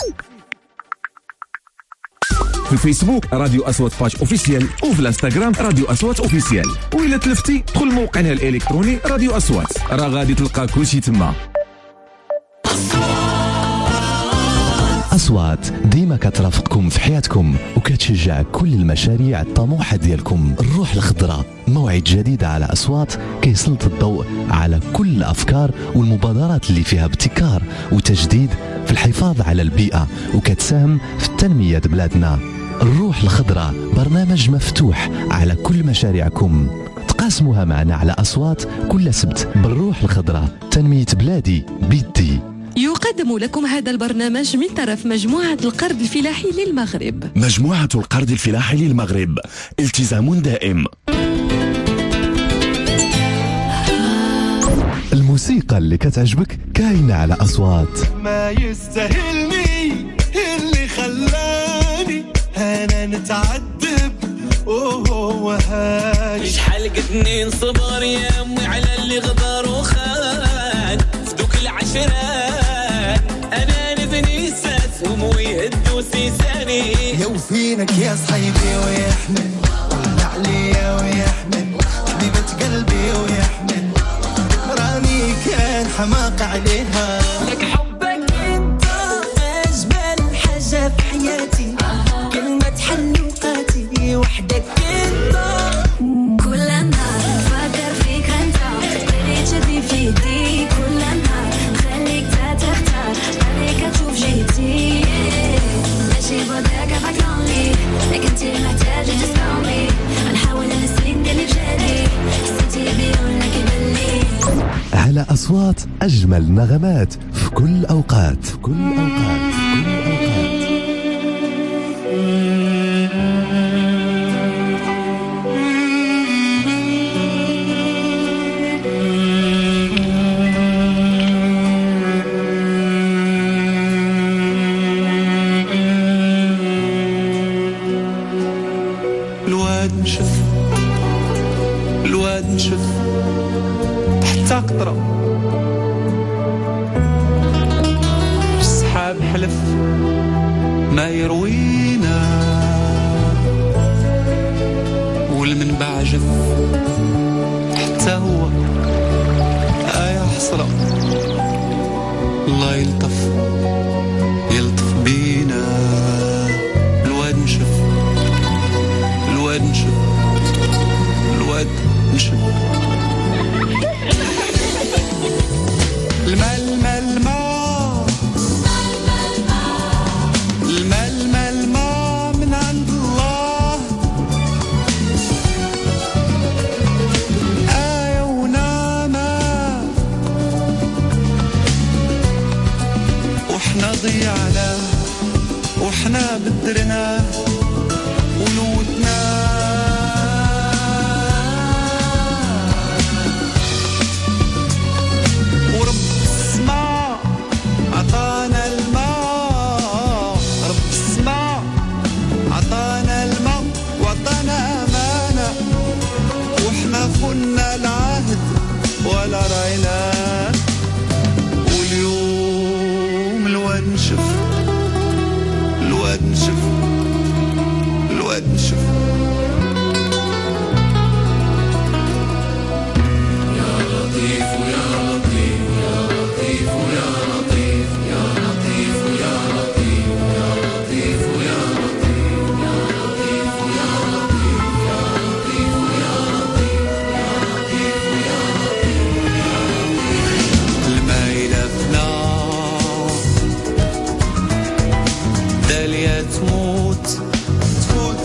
في الفيسبوك راديو اصوات باج اوفيسيال، وفي الانستغرام راديو اصوات اوفيسيال، وإلا تلفتي دخل موقعنا الالكتروني راديو اصوات، راه غادي تلقى كلشي تما. أصوات أصوات ديما كترافقكم في حياتكم وكتشجع كل المشاريع الطموحة ديالكم. الروح الخضراء موعد جديد على أصوات كيسلط الضوء على كل الأفكار والمبادرات اللي فيها ابتكار وتجديد في الحفاظ على البيئة وكتساهم في التنمية بلادنا. الروح الخضراء برنامج مفتوح على كل مشاريعكم، تقاسموها معنا على أصوات كل سبت. بالروح الخضراء تنمية بلادي بيدي. يقدم لكم هذا البرنامج من طرف مجموعة القرض الفلاحي للمغرب. مجموعة القرض الفلاحي للمغرب، التزام دائم. الموسيقى اللي كتعجبك كاينة على أصوات. ما يستاهلني اللي خلاني أنا نتعذب وهو هاي. شحال قدني نصبر يا أمي على اللي غدر وخان في دوك العشرات. أنا نبني ساسهم ويهدوا سيساني. يوفينك يا صحيبي ويحمل وعلى عليا ويحمل حبيبة قلبي ويحمل راني كان حماق عليها. لك حبك انت أجمل حاجة في حياتي. كلمة حلوقاتي وحدك انت. كل نهار نفكر فيك انت اللي تشدني في يدي. كل نهار نخليك تختار عليك تشوف جيتي. ماشي بوداك فاكروني لكن انتي محتاجة تسمعوني. نحاول نسيك اللي بجالي حسيتي بيه ولا كيبلي. على أصوات أجمل نغمات في كل أوقات في كل أوقات في كل أوقات. الواد نشف الواد نشف حتى قطرة السحاب حلف ما يروينا والمنبع جف حتى هو آية حسرة. الله يلطف يلطف بينا. الواد نشف الواد نشف الواد نشف. الماء الماء الماء الماء الماء الماء من عند الله. آية ونعمة وحنا ضيعنا وحنا بدرنا ولوتنا. ورب السماء عطانا الماء. رب السماء عطانا الماء وعطانا أمانة وحنا خنا العهد ولا راينا. واليوم الواد نشف الواد نشف الواد نشف. يا لطيف يا لطيف يا لطيف يا لطيف يا لطيف يا لطيف يا لطيف يا لطيف يا لطيف يا لطيف يا لطيف يا لطيف يا لطيف. الماء يلفنا داليا تموت تموت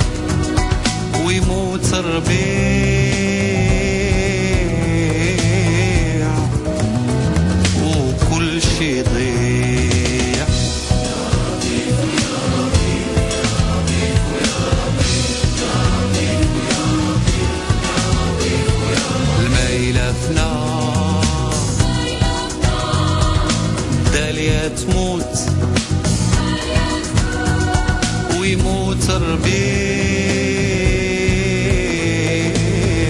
ويموت الربيع وكل شي ضيع. الماء يلفنا داليا تموت ويموت الربيع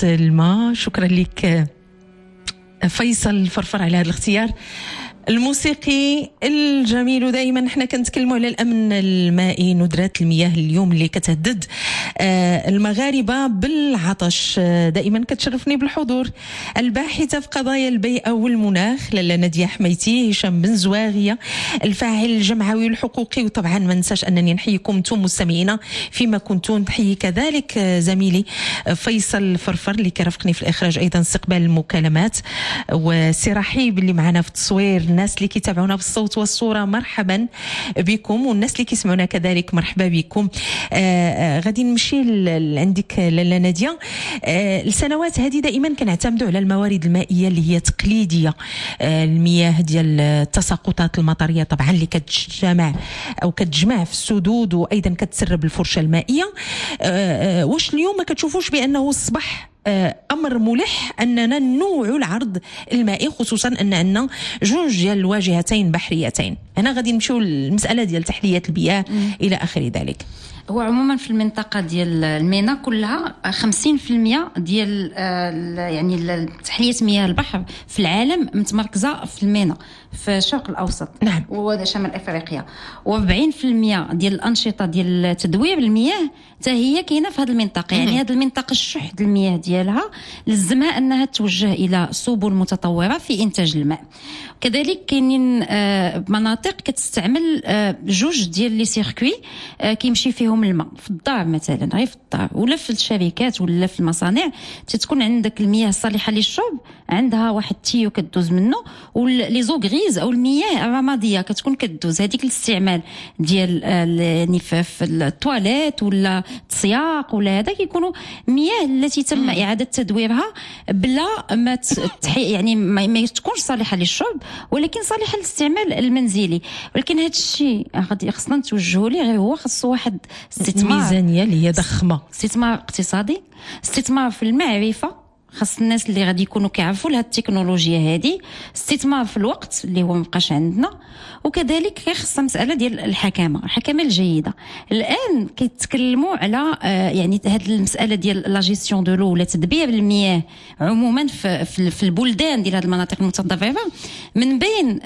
الماء. شكرا لك فيصل الفرفر على هذا الاختيار الموسيقي الجميل. ودائما احنا كنتكلموا على الامن المائي، ندرات المياه اليوم اللي كتهدد المغاربه بالعطش. دائما كتشرفني بالحضور الباحثه في قضايا البيئه والمناخ لاله ناديه حميتي، هشام بن زواغيه الفاعل الجمعوي الحقوقي، وطبعا ما ننساش انني نحييكم انتم مستمعينا فيما كنتم. نحيي كذلك زميلي فيصل الفرفر اللي كرفقني في الاخراج، ايضا استقبال المكالمات، وسي رحيب اللي معنا في التصوير. الناس اللي كيتابعونا بالصوت والصوره مرحبا بكم، والناس اللي كيسمعونا كذلك مرحبا بكم. آه آه غادي نمشي عندك لاله ناديه. آه السنوات هذه دائما كنعتمدوا على الموارد المائيه اللي هي تقليديه، آه المياه ديال التساقطات المطريه طبعا اللي كتجمع او كتجمع في السدود وايضا كتسرب الفرشه المائيه. آه آه واش اليوم ما كتشوفوش بانه اصبح امر ملح اننا ننوعوا العرض المائي، خصوصا ان عندنا جوج ديال الواجهتين بحريتين؟ انا غادي نمشيو للمساله ديال تحليه المياه الى اخر ذلك. هو عموما في المنطقه ديال المينا كلها خمسين بالمئة ديال يعني تحليه مياه البحر في العالم متمركزه في المينا في الشرق الاوسط. نعم. وشمال افريقيا. وأربعين بالمئة ديال الانشطه ديال تدوير المياه حتى هي كاينه في هذه المنطقه. يعني هذه المنطقه الشح ديال المياه ديالها لزمها انها توجه الى سبل متطوره في انتاج الماء. كذلك كاينين مناطق كتستعمل جوج ديال لي سيركوي كيمشي فيهم الماء في الدار مثلا، غير في الدار ولا في الشركات ولا في المصانع. تتكون عندك المياه الصالحه للشرب عندها واحد التيو كدوز منه، ولي زو غريز او المياه الرماديه كتكون كدوز. هذيك الاستعمال ديال يعني في التواليت ولا التسياق ولا هذا كيكونوا مياه التي تم اعاده تدويرها بلا ما تحي يعني ما تكونش صالحه للشرب ولكن صالحه للاستعمال المنزلي. ولكن هذا الشيء غادي خصنا نتوجهوا ليه، غير هو خاص واحد استثمار، ميزانيه اللي هي ضخمه، استثمار اقتصادي، استثمار في المعرفه، خاص الناس اللي غادي يكونوا كيعرفوا لهاد التكنولوجيا هذه، استثمار في الوقت اللي هو مابقاش عندنا، وكذلك خاصه مساله ديال الحكامه، الحكامه الجيده. الان كيتكلموا على يعني هاد المساله ديال لا جيستيون دو لو ولا تدبير المياه عموما في في البلدان ديال هاد المناطق المتضرره. من بين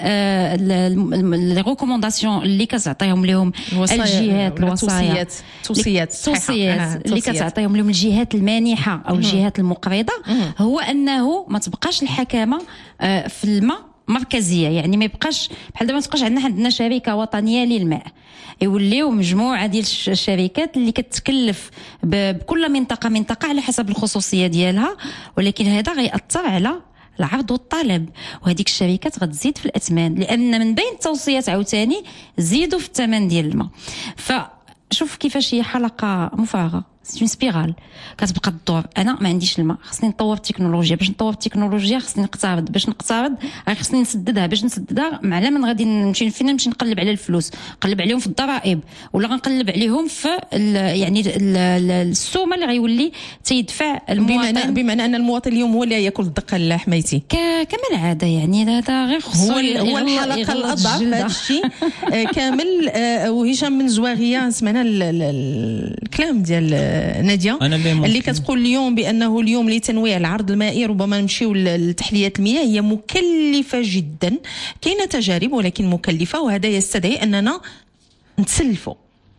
لي ريكومونداسيون اللي كتعطيهم لهم الجهات، الوصايا، توصيات توصيات اللي كتعطيهم لهم الجهات المانحه او الجهات المقرضه، هو انه ما تبقاش الحكامه في الماء مركزيه. يعني ما يبقاش بحال دابا ما تبقاش عندنا عندنا شركه وطنيه للماء، يوليو مجموعه ديال الشركات اللي كتكلف بكل منطقه منطقه على حسب الخصوصيه ديالها، ولكن هذا غيأثر على العرض والطلب، وهذيك الشركات غتزيد في الاثمان، لان من بين التوصيات عاوتاني زيدوا في الثمن ديال الماء. فشوف كيفاش هي حلقه مفرغه، سي سبيرال كتبقى الدور. انا ما عنديش الماء، خصني نطور التكنولوجيا، باش نطور التكنولوجيا خصني نقترض، باش نقترض خصني نسددها، باش نسددها معلا من غادي نمشي فين نمشي نقلب على الفلوس، نقلب عليهم في الضرائب ولا غنقلب عليهم في يعني السومه اللي غيولي تيدفع المواطن. بمعنى بمعنى ان المواطن اليوم هو اللي ياكل الدقه الحميتي كما العاده. يعني هذا غير خصو هو, هو الحلقه الاضعف هذا الشيء كامل. وهشام بن زواغيه سمعنا الكلام ديال ناديه اللي كتقول اليوم بانه اليوم لتنويع العرض المائي ربما نمشيو لتحليه المياه هي مكلفه جدا. كاينه تجارب ولكن مكلفه، وهذا يستدعي اننا نتسلفوا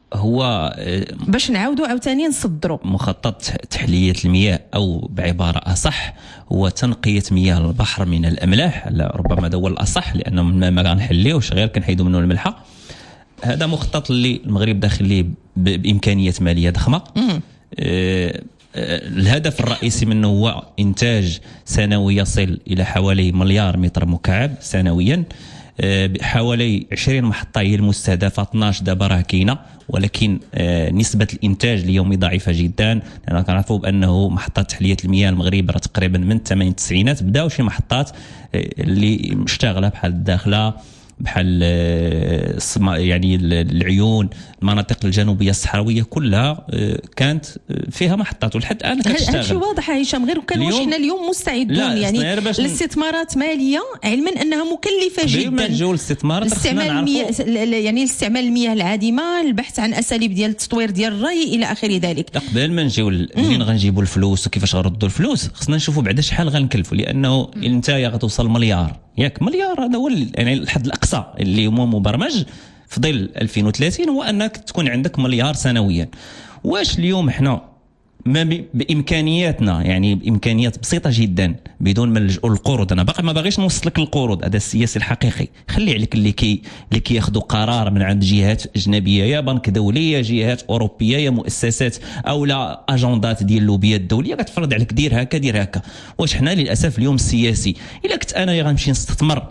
هو باش نعاودوا عاوتاني نصدروا. مخطط تحليه المياه او بعباره اصح هو تنقيه مياه البحر من الاملاح، ربما هذا هو الاصح لانه ما غنحليوش غير كنحيدوا منه الملحه. هذا مخطط اللي المغرب داخل ليه بامكانيه ماليه ضخمه. أه الهدف الرئيسي منه هو انتاج سنوي يصل الى حوالي مليار متر مكعب سنويا. أه حوالي عشرين محطه هي المستهدفه، اثناش دابا راه كاينه، ولكن أه نسبه الانتاج اليومي ضعيفه جدا. لان كنعرفوا بانه محطات تحليه المياه المغرب راه تقريبا من الثمانينات التسعينات بداو شي محطات اللي مشتغله بحال الداخله بحال يعني العيون، المناطق الجنوبيه الصحراويه كلها كانت فيها محطات ولحد الان كتشتغل. هذا شيء واضح هشام، غير كان واش حنا اليوم مستعدون يعني الاستثمارات ماليه، علما انها مكلفه جدا. جول الاستثمار استعمال المياه يعني استعمال المياه العادمه، البحث عن اساليب ديال التطوير ديال الري الى اخر ذلك. قبل ما نجيو منين غنجيبوا الفلوس وكيفاش غنردوا الفلوس، خصنا نشوفوا بعدا شحال غنكلفوا، لانه انت يا غتوصل مليار ياك مليار، هذا هو يعني الحد الاقصى اللي هو مبرمج في ظل ألفين وثلاثين، هو انك تكون عندك مليار سنويا. واش اليوم حنا ما بامكانياتنا، يعني بامكانيات بسيطه جدا بدون ما نلجؤوا للقروض؟ انا باقي ما باغيش نوصل لك القروض، هذا السياسي الحقيقي. خلي عليك اللي كي اللي كياخذوا قرار من عند جهات اجنبيه، يا بنك دولي يا جهات اوروبيه يا مؤسسات او لا اجندات ديال اللوبيات الدوليه كتفرض عليك دير هكا دير هكا. واش حنا للاسف اليوم السياسي الا كنت انا غنمشي نستثمر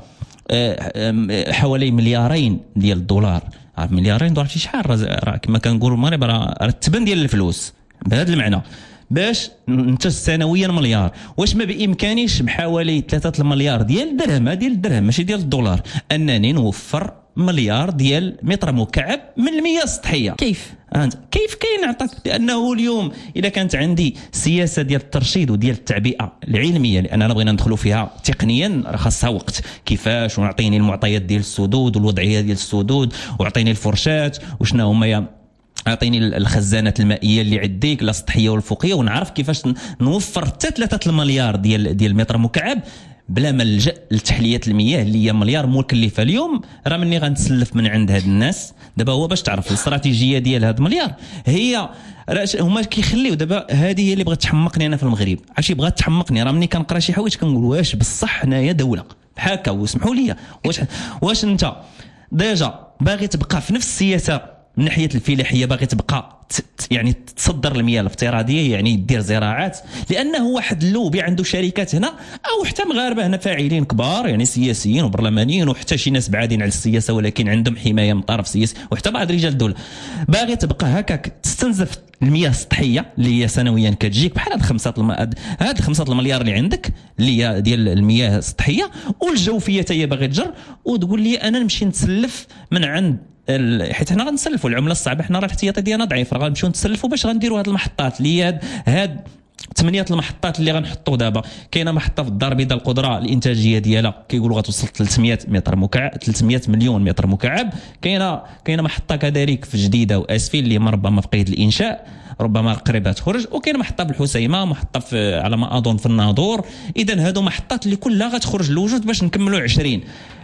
حوالي مليارين ديال الدولار، مليارين دولار شي شحال، راه كما كنقولوا المغرب راه التبن ديال الفلوس بهذا المعنى، باش ننتج سنويا مليار. واش ما بامكانيش بحوالي ثلاثة المليار ديال الدرهم، ديال الدرهم ماشي ديال الدولار، انني نوفر مليار ديال متر مكعب من المياه السطحيه؟ كيف انت كيف كاين نعطيك؟ لانه اليوم اذا كانت عندي سياسه ديال الترشيد وديال التعبئه العلميه، لان انا بغينا ندخلوا فيها تقنيا راه خاصها وقت، كيفاش ونعطيني المعطيات ديال السدود والوضعيه ديال السدود، وعطيني الفرشات وشنا هما يا اعطيني الخزانات المائيه اللي عندك لا السطحيه والفوقيه، ونعرف كيفاش نوفر حتى ثلاثة المليار ديال ديال متر مكعب بلا ما نلجا لتحليه المياه اللي هي مليار مكلفه. اليوم راه مني غنتسلف من عند هاد الناس دابا، هو باش تعرف الاستراتيجيه ديال هاد المليار هي هما كيخليو دابا. هذه هي اللي بغات تحمقني انا في المغرب، عرفتي بغات تحمقني. راه مني كنقرا شي حوايج كنقول واش بصح حنايا دوله هكا؟ واسمحوا لي، واش واش انت ديجا باغي تبقى في نفس السياسه من ناحيه الفلاحيه، باغي تبقى يعني تصدر المياه الافتراضيه، يعني دير زراعات، لانه واحد اللوبي عنده شركات هنا او حتى مغاربه هنا فاعلين كبار، يعني سياسيين وبرلمانيين وحتى شي ناس بعادين على السياسه ولكن عندهم حمايه من طرف سياسي، وحتى بعض رجال الدوله باغي تبقى هكاك تستنزف المياه السطحيه اللي هي سنويا كتجيك بحال هاد خمسة الم... هاد خمسة المليار اللي عندك اللي هي ديال المياه السطحيه، والجوفيه حتى هي باغي تجر، وتقول لي انا نمشي نتسلف من عند ال... حيت حنا غنسلفوا العمله الصعبه، حنا راه الاحتياطي ديالنا ضعيف، راه غنمشيو نتسلفوا باش غنديروا هاد المحطات اللي هاد هاد ثمانيه المحطات اللي غنحطوا دابا. كاينه محطه في الدار البيضاء القدره الانتاجيه ديالها كيقولوا غتوصل ثلاثمية متر مكعب، ثلاثمية مليون متر مكعب. كاينه كاينه محطه كذلك في جديده واسفل اللي ربما في قيد الانشاء، ربما قريبه تخرج، وكاين محطه بالحسيمه، محطه في على ما اظن في الناظور. اذا هادو محطات اللي كلها غتخرج للوجود باش نكملوا عشرين،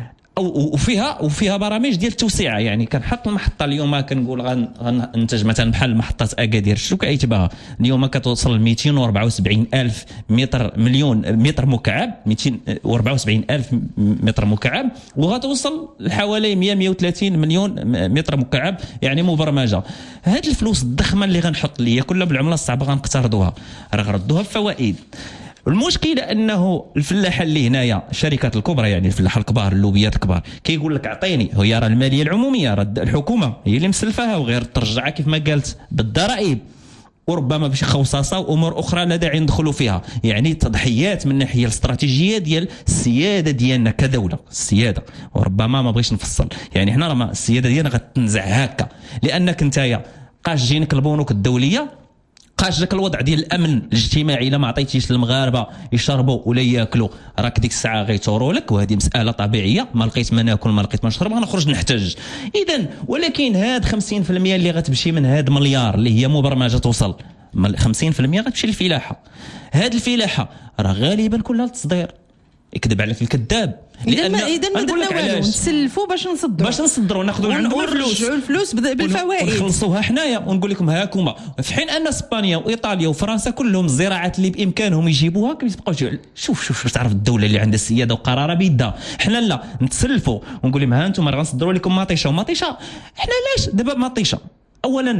وفيها وفيها برامج ديال التوسعه. يعني كنحط المحطه اليوم كنقول غننتج مثلا بحال محطه اكادير الشوك ايتباها اليوم كتوصل مئتين وأربعة وسبعين ألف متر مليون متر مكعب، مئتين وأربعة وسبعين ألف متر مكعب، وغتوصل لحوالي مئة مئة وثلاثين مليون متر مكعب يعني مبرمجه. هاد الفلوس الضخمه اللي غنحط اللي هي كلها بالعمله الصعبه غنقترضوها، راه غنردوها بفوائد. المشكله انه الفلاحه اللي هنايا الشركات الكبرى، يعني الفلاحه الكبار اللوبيات الكبار، كيقول لك اعطيني، هي راه الماليه العموميه راه الحكومه هي اللي مسلفاها وغير ترجعها كيف ما قالت بالضرائب، وربما بشي خوصاصه وامور اخرى لا داعي ندخلوا فيها. يعني تضحيات من الناحيه الاستراتيجيه ديال السياده ديالنا كدوله، السياده، وربما ما بغيش نفصل، يعني حنا راه السياده ديالنا غتنزع هكا، لانك نتايا قاش جينك البنوك الدوليه، قاش لك الوضع ديال الامن الاجتماعي، الا ما عطيتيش للمغاربه يشربوا ولا ياكلوا راك ديك الساعه غيثوروا لك، وهذه مساله طبيعيه. ما لقيت ما ناكل ما لقيت ما نشرب غنخرج نحتاج. اذا ولكن هاد خمسين بالمئة اللي غتمشي من هاد مليار اللي هي مبرمجه توصل خمسين بالمئة غتمشي للفلاحه. هاد الفلاحه راه غالبا كلها التصدير، يكذب عليك الكذاب. لان اذا ما درنا والو، نسلفوا باش نصدروا باش نصدروا ناخذوا عندهم الفلوس، ونرجعوا الفلوس بالفوائد ونخلصوها حنايا، ونقول لكم هاكم. في حين ان اسبانيا وايطاليا وفرنسا كلهم الزراعات اللي بامكانهم يجيبوها كيبقاو. شوف شوف شوف تعرف الدوله اللي عندها السياده وقرارها بيدها. حنا لا نتسلفوا ونقول لهم ها انتم راه غنصدروا لكم مطيشه ومطيشه. حنا علاش دابا مطيشه؟ اولا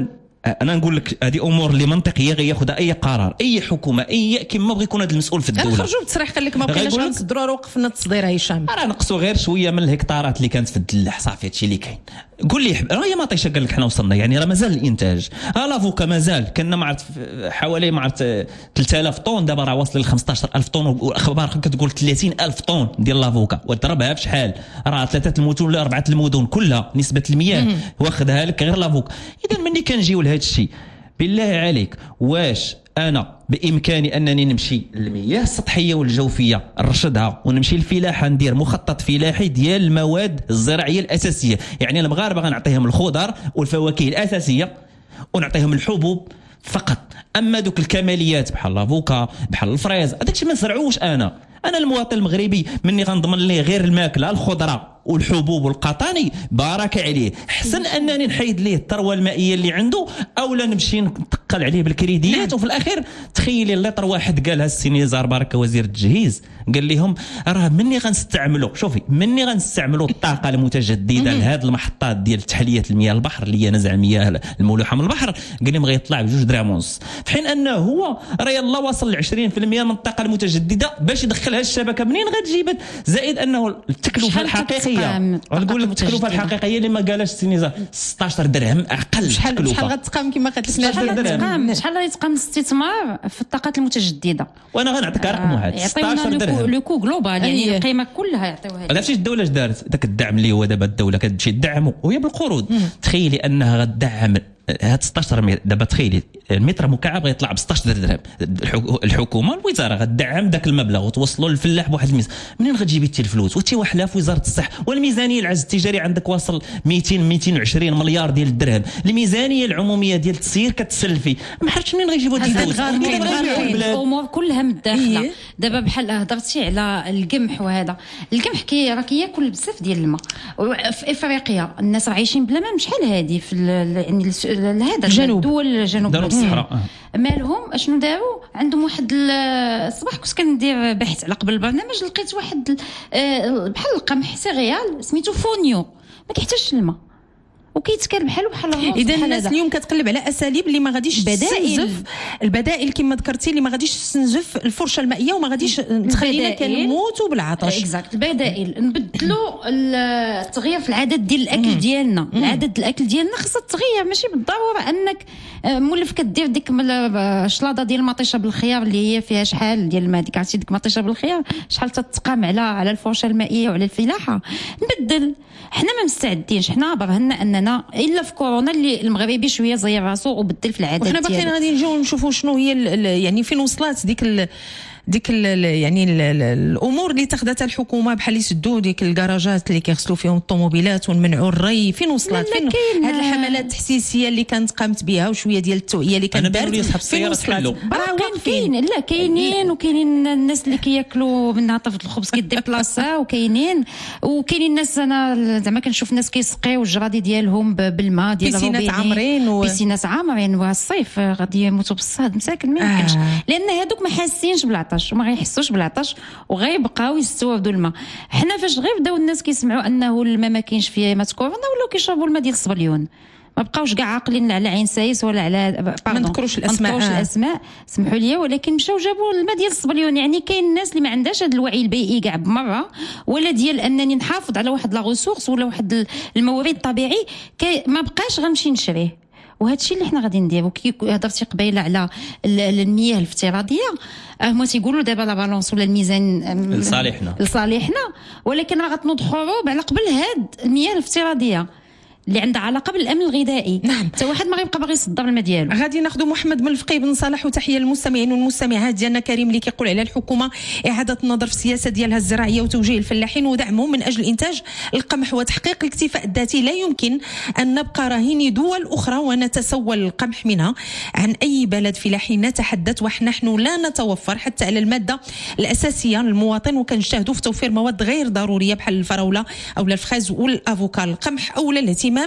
انا نقول لك هذه امور اللي منطقيه غياخذها اي قرار اي حكومه اي كيما بغى يكون هذا المسؤول في الدوله. خرجوا بالتصريح قال لك ما بقيناش غنصدروا وقفنا التصدير. هشام راه نقصوا غير شويه من الهكتارات اللي كانت في الدلاح صافي هادشي اللي كاين. قول لي راه ما طيشه قال لك حنا وصلنا يعني راه مازال الانتاج ها لافوكا مازال كنا ما عرفت حوالي ما عرفت ثلاثة آلاف طن دابا راه واصل ل خمسطاش ألف طن والاخبار كتقول ثلاثين ألف طن ديال لافوكا وضربها بشحال راه ثلاثه المدن ولا اربعه المدن كلها نسبه المياه واخذها لك غير لافوكا. اذا مني كنجيو لهذا الشيء بالله عليك واش انا بامكاني انني نمشي للمياه السطحيه والجوفيه نرشدها ونمشي للفلاحه ندير مخطط فلاحي ديال المواد الزراعيه الاساسيه يعني المغاربه غنعطيهم الخضر والفواكه الاساسيه ونعطيهم الحبوب فقط. اما دوك الكماليات بحال لافوكا بحال الفريز هذاك الشيء ما نزرعوش. انا انا المواطن المغربي مني غنضمن ليه غير الماكله الخضره والحبوب والقطاني بارك عليه احسن انني نحيد ليه الثروه المائيه اللي عنده اولا نمشي نتقل عليه بالكريديات. وفي الاخير تخيلي اللتر واحد قالها السي نزار بركه وزير التجهيز قال لهم راه مني غنستعملوا شوفي مني غنستعملوا الطاقه المتجدده لهذه المحطات ديال تحليه المياه البحر اللي هي نزع المياه الملوحه من البحر قال لهم غيطلع بجوج دراهم ونص في حين انه هو راه يلا وصل ل عشرين بالمئة من الطاقه المتجدده باش يدخلها الشبكه منين غتجيب زائد انه التكلفه الحقيقيه غنقول لك التكلفه الحقيقيه اللي ما قالش السي نزار ستاشر درهم اقل شحال شحال غتقام كما قالت شحال غتقام شحال غيتقام الاستثمار في الطاقات المتجدده. وانا غنعطيك رقم واحد ستاشر درهم لو كو جلوبال يعني القيمه كلها يعطيوها. عرفتي الدوله اش دارت داك الدعم اللي هو دابا الدوله كتمشي تدعمه وهي بالقروض. تخيلي انها غتدعم هاد ستاشر دابا تخيلي المتر مكعب غيطلع ب ستاشر درهم الحكومه الوزاره غتدعم ذاك المبلغ وتوصلوا للفلاح بواحد الميز. منين غتجيبي انت الفلوس وانت واحله في وزاره الصحه والميزانيه العجز التجاري عندك واصل مئتين مئتين وعشرين مليار ديال الدرهم. الميزانيه العموميه ديال التسيير كتسلفي ما عرفتش منين غيجيبوا هاد الفلوس. الامور كلها متداخله. دابا بحال هضرتي على القمح وهذا القمح كي راه كياكل بزاف ديال الماء في افريقيا الناس عايشين بلا ما شحال هذه في يعني هذا الجنوب الدول الجنوب الصحراء مالهم اشنو داروا عندهم واحد الصباح كنت كندير بحث على قبل البرنامج لقيت واحد بحال القمح سيريال سميتو فونيو ما كيحتاجش الماء وكيتكال بحال بحال اذا الناس اليوم كتقلب على اساليب اللي ما غاديش تستنزف البدائل كما ذكرتي اللي ما غاديش تستنزف الفرشه المائيه وما غاديش تخلينا كنموتوا بالعطش. اكزاكت البدائل نبدلوا التغيير في العدد ديال الاكل ديالنا. العدد الاكل ديالنا خاصها تغير ماشي بالضروره انك مولف كدير ديك الشلاضه ديال المطيشه بالخيار اللي هي فيها شحال ديال الماء ديك عرفتي ديك المطيشه بالخيار شحال تتقام على على الفرشه المائيه وعلى الفلاحه. نبدل حنا ما مستعدينش حنا برهنا اننا الا في كورونا اللي المغربي شويه زير راسو وبدل في العادات ديالو. وحنا باقيين غادي نجيو نشوفوا شنو هي يعني فين وصلت ديك ال ديك ال يعني ال ال الامور اللي تاخذتها الحكومه بحال يسدوا ديك الكراجات اللي كيغسلوا فيهم الطوموبيلات ونمنعوا الري. فين وصلت فين هذه الحملات التحسيسيه اللي كانت قامت بها وشويه ديال التوعيه اللي كانت دارت فين وصلت؟ راه كاين لا كاينين وكاينين الناس اللي كياكلوا منها طفله الخبز كيديبلاصا وكاينين وكاينين الناس انا زعما كنشوف ناس كيسقيو الجرادي ديالهم بالماء ديال الروبيني بيسينات عامرين و... بيسينات عامرين والصيف غادي يموتوا بالصهد مساكن ما يمكنش آه. لان هذوك ما حاسينش بالعطش وما غيحسوش بالعطش وغيبقاو يستوردوا الماء. حنا فاش غير بداو الناس كيسمعوا انه الماء ما كاينش فيه مات كورونا ولاو كيشربوا الماء ديال الصبليون ما بقاوش كاع عاقلين على عين سايس ولا على ما نذكروش الاسماء ما نذكروش الاسماء سمحوا لي ولكن مشاو جابوا الماء ديال الصبليون. يعني كاين الناس اللي ما عندهاش هذا الوعي البيئي كاع بمره ولا ديال انني نحافظ على واحد لا ريسورس ولا واحد المورد الطبيعي ما بقاش غنمشي نشريه. وهذا الشيء اللي حنا غادي نديرو كي هضرتي قبيله على المياه الافتراضيه هما تيقولوا دابا لا بالونس ولا الميزان لصالحنا لصالحنا ولكن راه غتنوض حروب على قبل هاد المياه الافتراضيه اللي عندها علاقه بالامن الغذائي. نعم حتى واحد ما غيبقى باغي يصدر الماء ديالو. غادي ناخذ محمد بن الفقيه بن صالح وتحيه للمستمعين والمستمعات ديالنا. كريم اللي كيقول على الحكومه اعاده النظر في السياسه ديالها الزراعيه وتوجيه الفلاحين ودعمهم من اجل انتاج القمح وتحقيق الاكتفاء الذاتي. لا يمكن ان نبقى راهين دول اخرى ونتسول القمح منها. عن اي بلد فلاحي نتحدث ونحن لا نتوفر حتى على الماده الاساسيه للمواطن وكنجتهدوا في توفير مواد غير ضروريه بحال الفراوله او الفخاز والافوكا. القمح اولى الاهتمام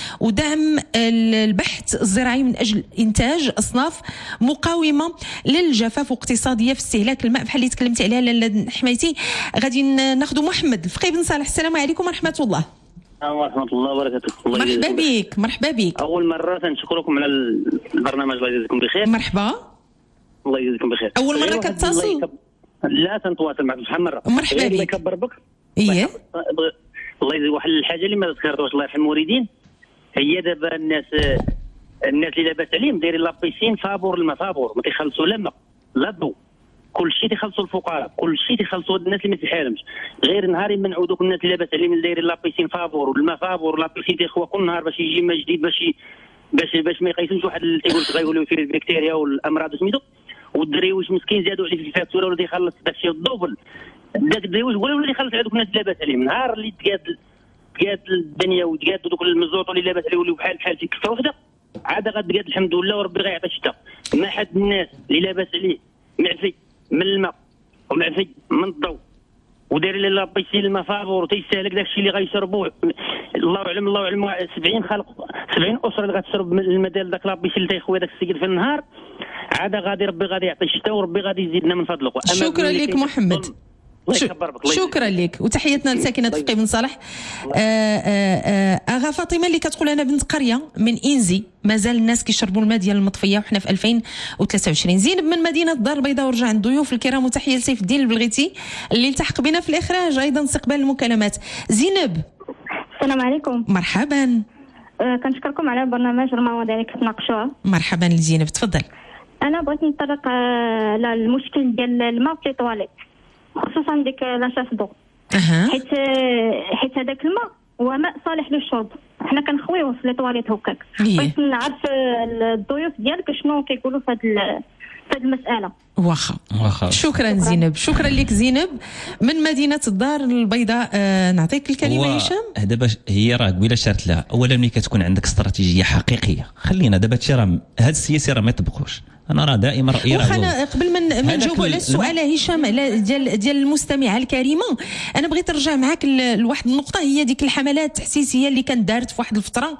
ودعم البحث الزراعي من اجل انتاج اصناف مقاومه للجفاف واقتصاديه في استهلاك الماء بحال اللي تكلمتي عليها لاله حمايتي. غادي ناخذ محمد الفقيه بن صالح. السلام عليكم ورحمه الله. ورحمة الله وبركاته. الله مرحبا يجزيكم بخير. بك مرحبا بك. أول مرة تنشكركم على البرنامج، الله يجزيكم بخير. مرحبا. الله يجزيكم بخير. أول مرة غير واحد كتصل؟ الله يكب- لا تنتواصل معك شحال مرة. مرحبا غير الله بك. يكبر بك. إيه الله يجزي واحد الحاجة اللي ما ذكرتوش الله يرحم الوالدين، هي دابا الناس الناس اللي لاباس عليهم دايرين لابيسين فابور الماء فابور، ما تيخلصوا لا ماء لا ضوء، كل شيء تيخلصوا الفقراء، كل شيء تيخلصوا الناس اللي ما تيحالمش. غير نهار يمنعوا دوك الناس اللي لاباس عليهم دايرين لابيسين فابور والماء فابور، لابيسين تيخوا كل نهار باش يجي ماء جديد باش ي... باش باش ما يقيسوش واحد اللي تيقول لك غيوليو فيه البكتيريا والامراض سميتو. والدري واش مسكين زادوا عليه في الفاتوره ولا يخلص داكشي الدوبل، داك الدري واش ولا ولا يخلص على دوك الناس اللي لاباس عليهم. نهار اللي تقاد تقاد الدنيا وتقاد دوك المزوط اللي لاباس عليه يوليو بحال بحال في كفه وحده، عاد غتقاد الحمد لله وربي غيعطي الشتاء. ما حد الناس اللي لاباس عليه معفي من الماء ومعفي من الضوء وداير لي لابيسين الماء فابور وتيستهلك داكشي اللي غيشربوه. الله اعلم الله اعلم سبعين خلق سبعين اسره اللي غتشرب من الماء ديال داك لابيسين اللي تيخوي داك السيد في النهار، عاد غادي ربي غادي يعطي الشتاء وربي غادي يزيدنا من فضلك. شكرا لك محمد. الله يكبر بك. الله شكرا لك وتحياتنا لساكنه فقيه بن صالح. آه آه آه اغا فاطمه اللي كتقول انا بنت قريه من انزي مازال الناس كيشربوا الماء ديال المطفيه وحنا في ألفين وثلاثة وعشرين. زينب من مدينه الدار البيضاء ورجع عند الضيوف الكرام وتحيه لسيف الدين البلغيتي اللي التحق بنا في الاخراج ايضا استقبال المكالمات. زينب السلام عليكم. مرحبا. أه كنشكركم على البرنامج والمواضيع اللي كتناقشوها. مرحبا لزينب تفضل. انا بغيت نتطرق أه للمشكل ديال الماء في الطواليت خصوصا ديك لاشاف دو أه. حيت حيت هذاك الماء هو ماء صالح للشرب، حنا كنخويوه في لي طواليت هكاك. بغيت نعرف الضيوف ديالك شنو كيقولوا في هذه في هذه المساله. واخا واخا شكرا زينب. شكرا لك زينب من مدينه الدار البيضاء. آه نعطيك الكلمه هشام. دابا هي راه قبيله شارت لها اولا ملي كتكون عندك استراتيجيه حقيقيه. خلينا دابا هادشي راه هاد السياسه راه ما يطبقوش. انا راه دائما رايي راه واخا قبل ما نجاوبوا على السؤال هشام ديال ديال المستمعه الكريمه، انا بغيت نرجع معاك لواحد النقطه هي ديك الحملات التحسيسيه اللي كانت دارت في واحد الفتره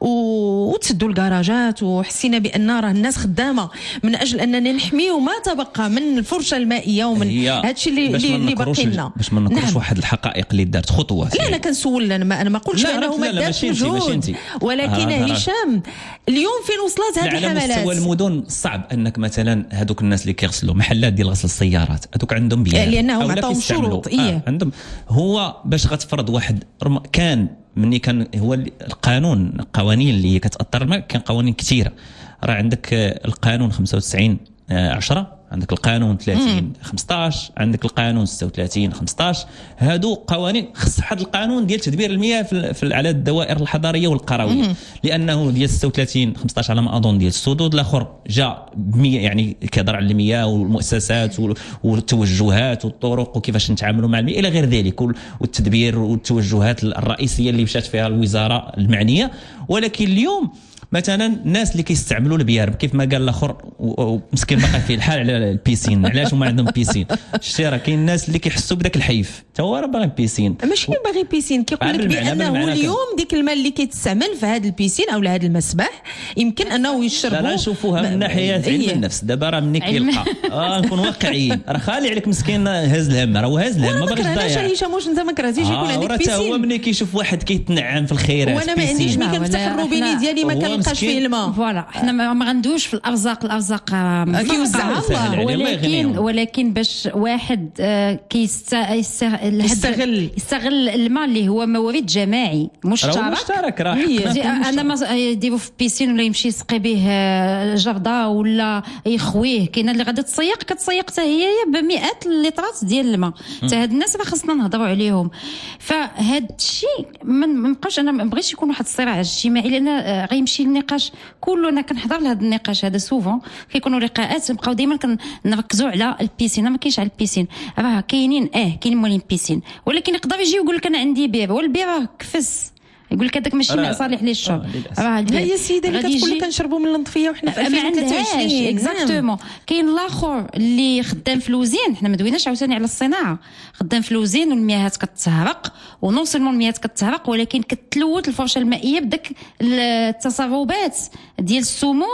وتسدوا الكراجات وحسينا بان راه الناس خدامه من اجل اننا نحميو ما تبقى من الفرشه المائيه ومن هادشي اللي اللي باقي لنا باش ما نكروش. نعم. واحد الحقائق اللي دارت خطوات. لا انا كنسول انا ما انا ما قلتش بانه ما دارش مجهود، ولكن هشام اليوم فين وصلت هذه الحملات؟ على مستوى المدن صعب انك مثلا هذوك الناس اللي كيغسلوا محلات ديال غسل السيارات هذوك عندهم بيان لانهم عطاهم شروط. آه إيه؟ عندهم هو باش غتفرض واحد كان مني كان هو القانون القوانين اللي كتاثر الماء كان قوانين كثيره. راه عندك القانون خمسة وتسعين عشرة، عندك القانون ثلاثين خمسطاش، عندك القانون ستة وثلاثين خمسطاش. هادو قوانين خص واحد القانون ديال تدبير المياه في على الدوائر الحضاريه والقرويه، لانه ديال ستة وثلاثين خمسطاش على ما اظن ديال السدود الاخر جاء يعني كيهضر على المياه والمؤسسات والتوجهات والطرق وكيفاش نتعاملوا مع المياه الى غير ذلك والتدبير والتوجهات الرئيسيه اللي مشات فيها الوزاره المعنيه. ولكن اليوم مثلا الناس اللي كيستعملوا البيار كيف ما قال الاخر مسكين باقي في الحال على البيسين، علاش هما عندهم بيسين؟ شتي راه كاين الناس اللي كيحسوا بداك الحيف حتى هو راه باغي بيسين، ماشي باغي بيسين. كيقول لك بانه اليوم ديك الماء اللي كيتستعمل في هذا البيسين او لهذا المسبح يمكن انه يشربوا. لا نشوفوها من ناحيه علم النفس. دابا راه مني كيلقى اه نكون واقعيين، راه خالي عليك مسكين هاز الهم، راه هو هاز الهم ما باغيش يضيع. علاش هشام واش انت ما كرهتيش يكون عندك بيسين؟ هو ملي كيشوف واحد كيتنعم في الخيرات وانا ما عنديش ملي كنفتح الروبيني ديالي ما كنلقاش فيه الماء. فوالا حنا ما غندويش في الارزاق، الارزاق كيوزعها الله، ولكن ولكن باش واحد يستغل يستغل الماء اللي هو موارد جماعي مشترك مشترك راه انا ما يديروا في بيسين ولا يمشي يسقي به جرده ولا يخويه. كاينه اللي غادي تسيق كتسيق حتى هي بمئات اللترات ديال الماء. حتى هاد الناس راه خصنا نهضروا عليهم. فهاد الشيء ما نبقاش انا ما بغيتش يكون واحد الصراع اجتماعي، لان غيمشي النقاش كله. انا كنحضر لهذا النقاش هذا سوفون كيكونوا لقاءات نبقاو دائما كنركزوا على البيسين. ما كاينش على البيسين، راه كاينين اه كاينين مولين بيسين، ولكن يقدر يجي يقول لك انا عندي بير والبير راه كفس، يقول لك هذاك ماشي ماء صالح للشرب. راه هي السيده اللي كتقول لك كنشربوا من المطفيه وحنا في ألفين وثلاثة وعشرين. اكزاكتومون. كاين الاخر اللي خدام في الوزين، حنا ما دويناش عاوتاني على الصناعه، خدام في الوزين والمياهات كتهرق ونون سيلمون المياهات كتهرق، ولكن كتلوث الفرشه المائيه بداك التسربات ديال السموم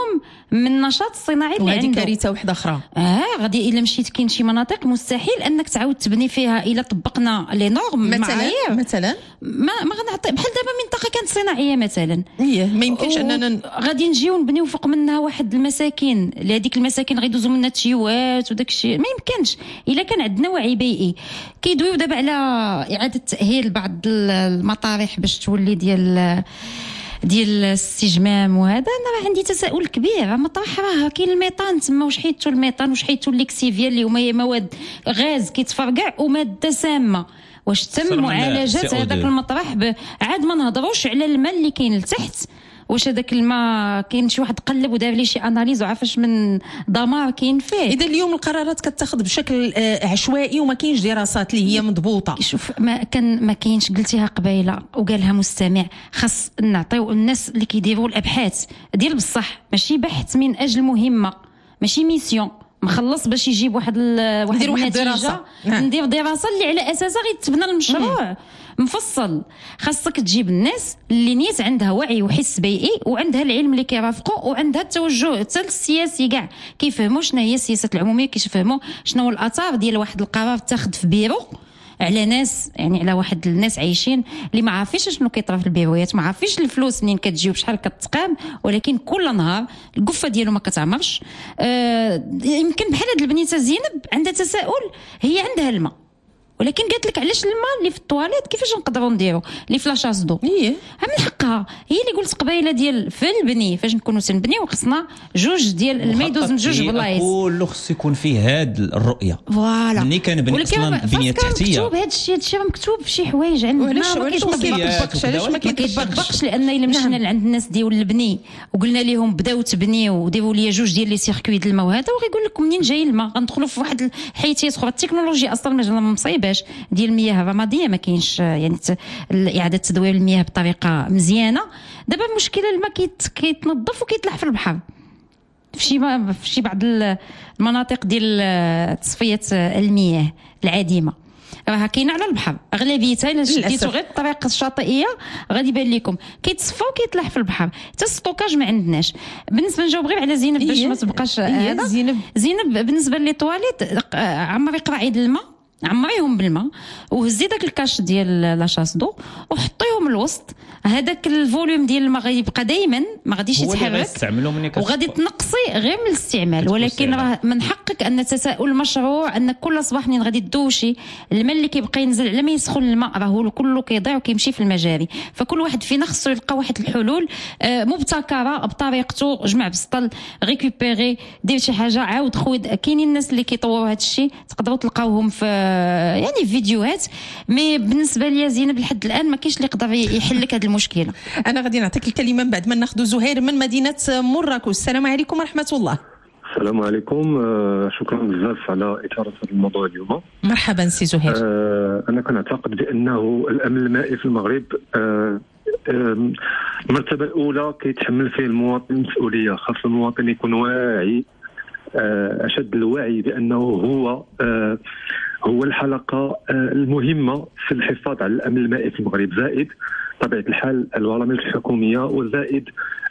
من النشاط الصناعي اللي عنده. وهذه كارثه واحده اخرى. اه غادي الا مشيت كاين شي مناطق مستحيل انك تعاود تبني فيها الا طبقنا لي نورم مثلا مثلا ما ما غنعطي بحال دابا منطقه كانت صناعيه مثلا ايه ما يمكنش اننا غادي نجيو نبنيو فوق منها واحد المساكن اللي هذيك المساكن غيدوزوا منها تشيوات وداك الشيء ما يمكنش الا كان عندنا وعي بيئي. كيدويو دابا على اعاده تاهيل بعض المطارح باش تولي ديال ديال الاستجمام وهذا. انا راه عندي تساؤل كبير. مطرح راه كاين الميطان تما، واش حيدتو الميطان واش حيدتو الليكسيفيا اللي هما مواد غاز كيتفرقع وماده سامه، واش تم معالجه هذاك المطرح ب... عاد ما نهضروش على الماء اللي كاين لتحت، واش هذاك الماء كاين شي واحد قلب ودار ليه شي اناليز وعرفاش من دمار كاين فيه. اذا اليوم القرارات كتاخذ بشكل عشوائي وما كاينش دراسات اللي هي مضبوطه. شوف ما كان ما كاينش، قلتيها قبيله وقالها مستمع، خاص نعطيو الناس اللي كيديروا الابحاث ديال بصح، ماشي بحث من اجل مهمه، ماشي ميسيون مخلص باش يجيب واحد ال... واحد النتيجه. ندير دراسه اللي على اساسها غيتبنى المشروع مفصل. خاصك تجيب الناس اللي نيت عندها وعي وحس بيئي وعندها العلم اللي كيرافقوا وعندها التوجه حتى السياسي كاع، كيفهموا شنو هي السياسات العموميه، كيفهموا شنو هو الاثار ديال واحد القرار تاخذ في بيرو على ناس، يعني على واحد الناس عايشين اللي ما عارفينش شنو كيطرا في البيرويات، ما عارفينش الفلوس منين كتجي وبشحال كتقام، ولكن كل نهار القفه ديالو ما كتعمرش. آه يمكن بحال هاد البنيته زينب عندها تساؤل، هي عندها الماء ولكن قالت لك علاش الماء اللي في الطواليت كيفاش نقدروا نديروا اللي في لاشاس دو. ايه من حقها هي اللي قلت قبيله ديال في البني فاش نكونوا تنبنيو خصنا جوج ديال الماء يدوز من جوج بلايص، كله خص يكون فيه هاد الرؤيه. فوالا ملي كنبني اصلا البنيه التحتيه مكتوب هذا الشيء، هذا الشيء مكتوب في شي حوايج عندنا ما كيطبقش. علاش ما كيطبقش؟ لان الا مشينا لعند الناس ديال البني وقلنا لهم بداو تبنيو وديروا لي جوج ديال لي سيركوي ديال الماء وهذا، وغيقول لك منين جاي الماء، غندخلوا في واحد الحيتيات اخرى. التكنولوجيا اصلا ما مصايباش ديال المياه الرماديه ما كاينش، يعني اعاده تدوير المياه بطريقه مزيانه. دابا المشكله الماء كيتنظف وكيطلع في البحر في شي في شي بعض المناطق ديال تصفيه المياه العديمه راه كاينه على البحر اغلبيتها. الا شديتو غير الطريقه الشاطئيه غادي يبان لكم كيتصفى وكيطلع في البحر. حتى الستوكاج ما عندناش. بالنسبه نجاوب غير على زينب باش ما تبقاش هذا. زينب زينب بالنسبه لي طواليت عمري قواعد الماء، عمريهم بالماء وهزي داك الكاش ديال لاشاس دو وحطيهم الوسط. هذاك الفوليوم ديال الماء غيبقى دائما ما غاديش يتحرك وغادي تنقصي غير من الاستعمال. ولكن راه من حقك ان تساؤل مشروع ان كل صباح منين غادي تدوشي الماء اللي كيبقى ينزل على ما يسخن الماء راه كله كيضيع وكيمشي في المجاري. فكل واحد فينا خصو يلقى واحد الحلول مبتكره بطريقته. جمع بسطل ريكوبيري دير شي حاجه عاود خويد. كاينين الناس اللي كيطوروا هذا الشيء تقدروا تلقاوهم في يعني فيديوهات. مي بالنسبه لي زينب لحد الان ما كاينش اللي يقدر يحل لك هذه المشكله. انا غادي نعطيك الكلمه من بعد ما ناخذ زهير من مدينه مراكش. السلام عليكم ورحمه الله. السلام عليكم. شكرا بزاف على اثاره هذا الموضوع اليوم. مرحبا سي زهير. انا كنعتقد بانه الامن المائي في المغرب المرتبه الاولى كيتحمل فيه المواطن المسؤوليه. خاص المواطن يكون واعي اشد الوعي بانه هو هو الحلقه المهمه في الحفاظ على الامن المائي في المغرب، زائد طبيعه الحال البرامج الحكوميه، وزائد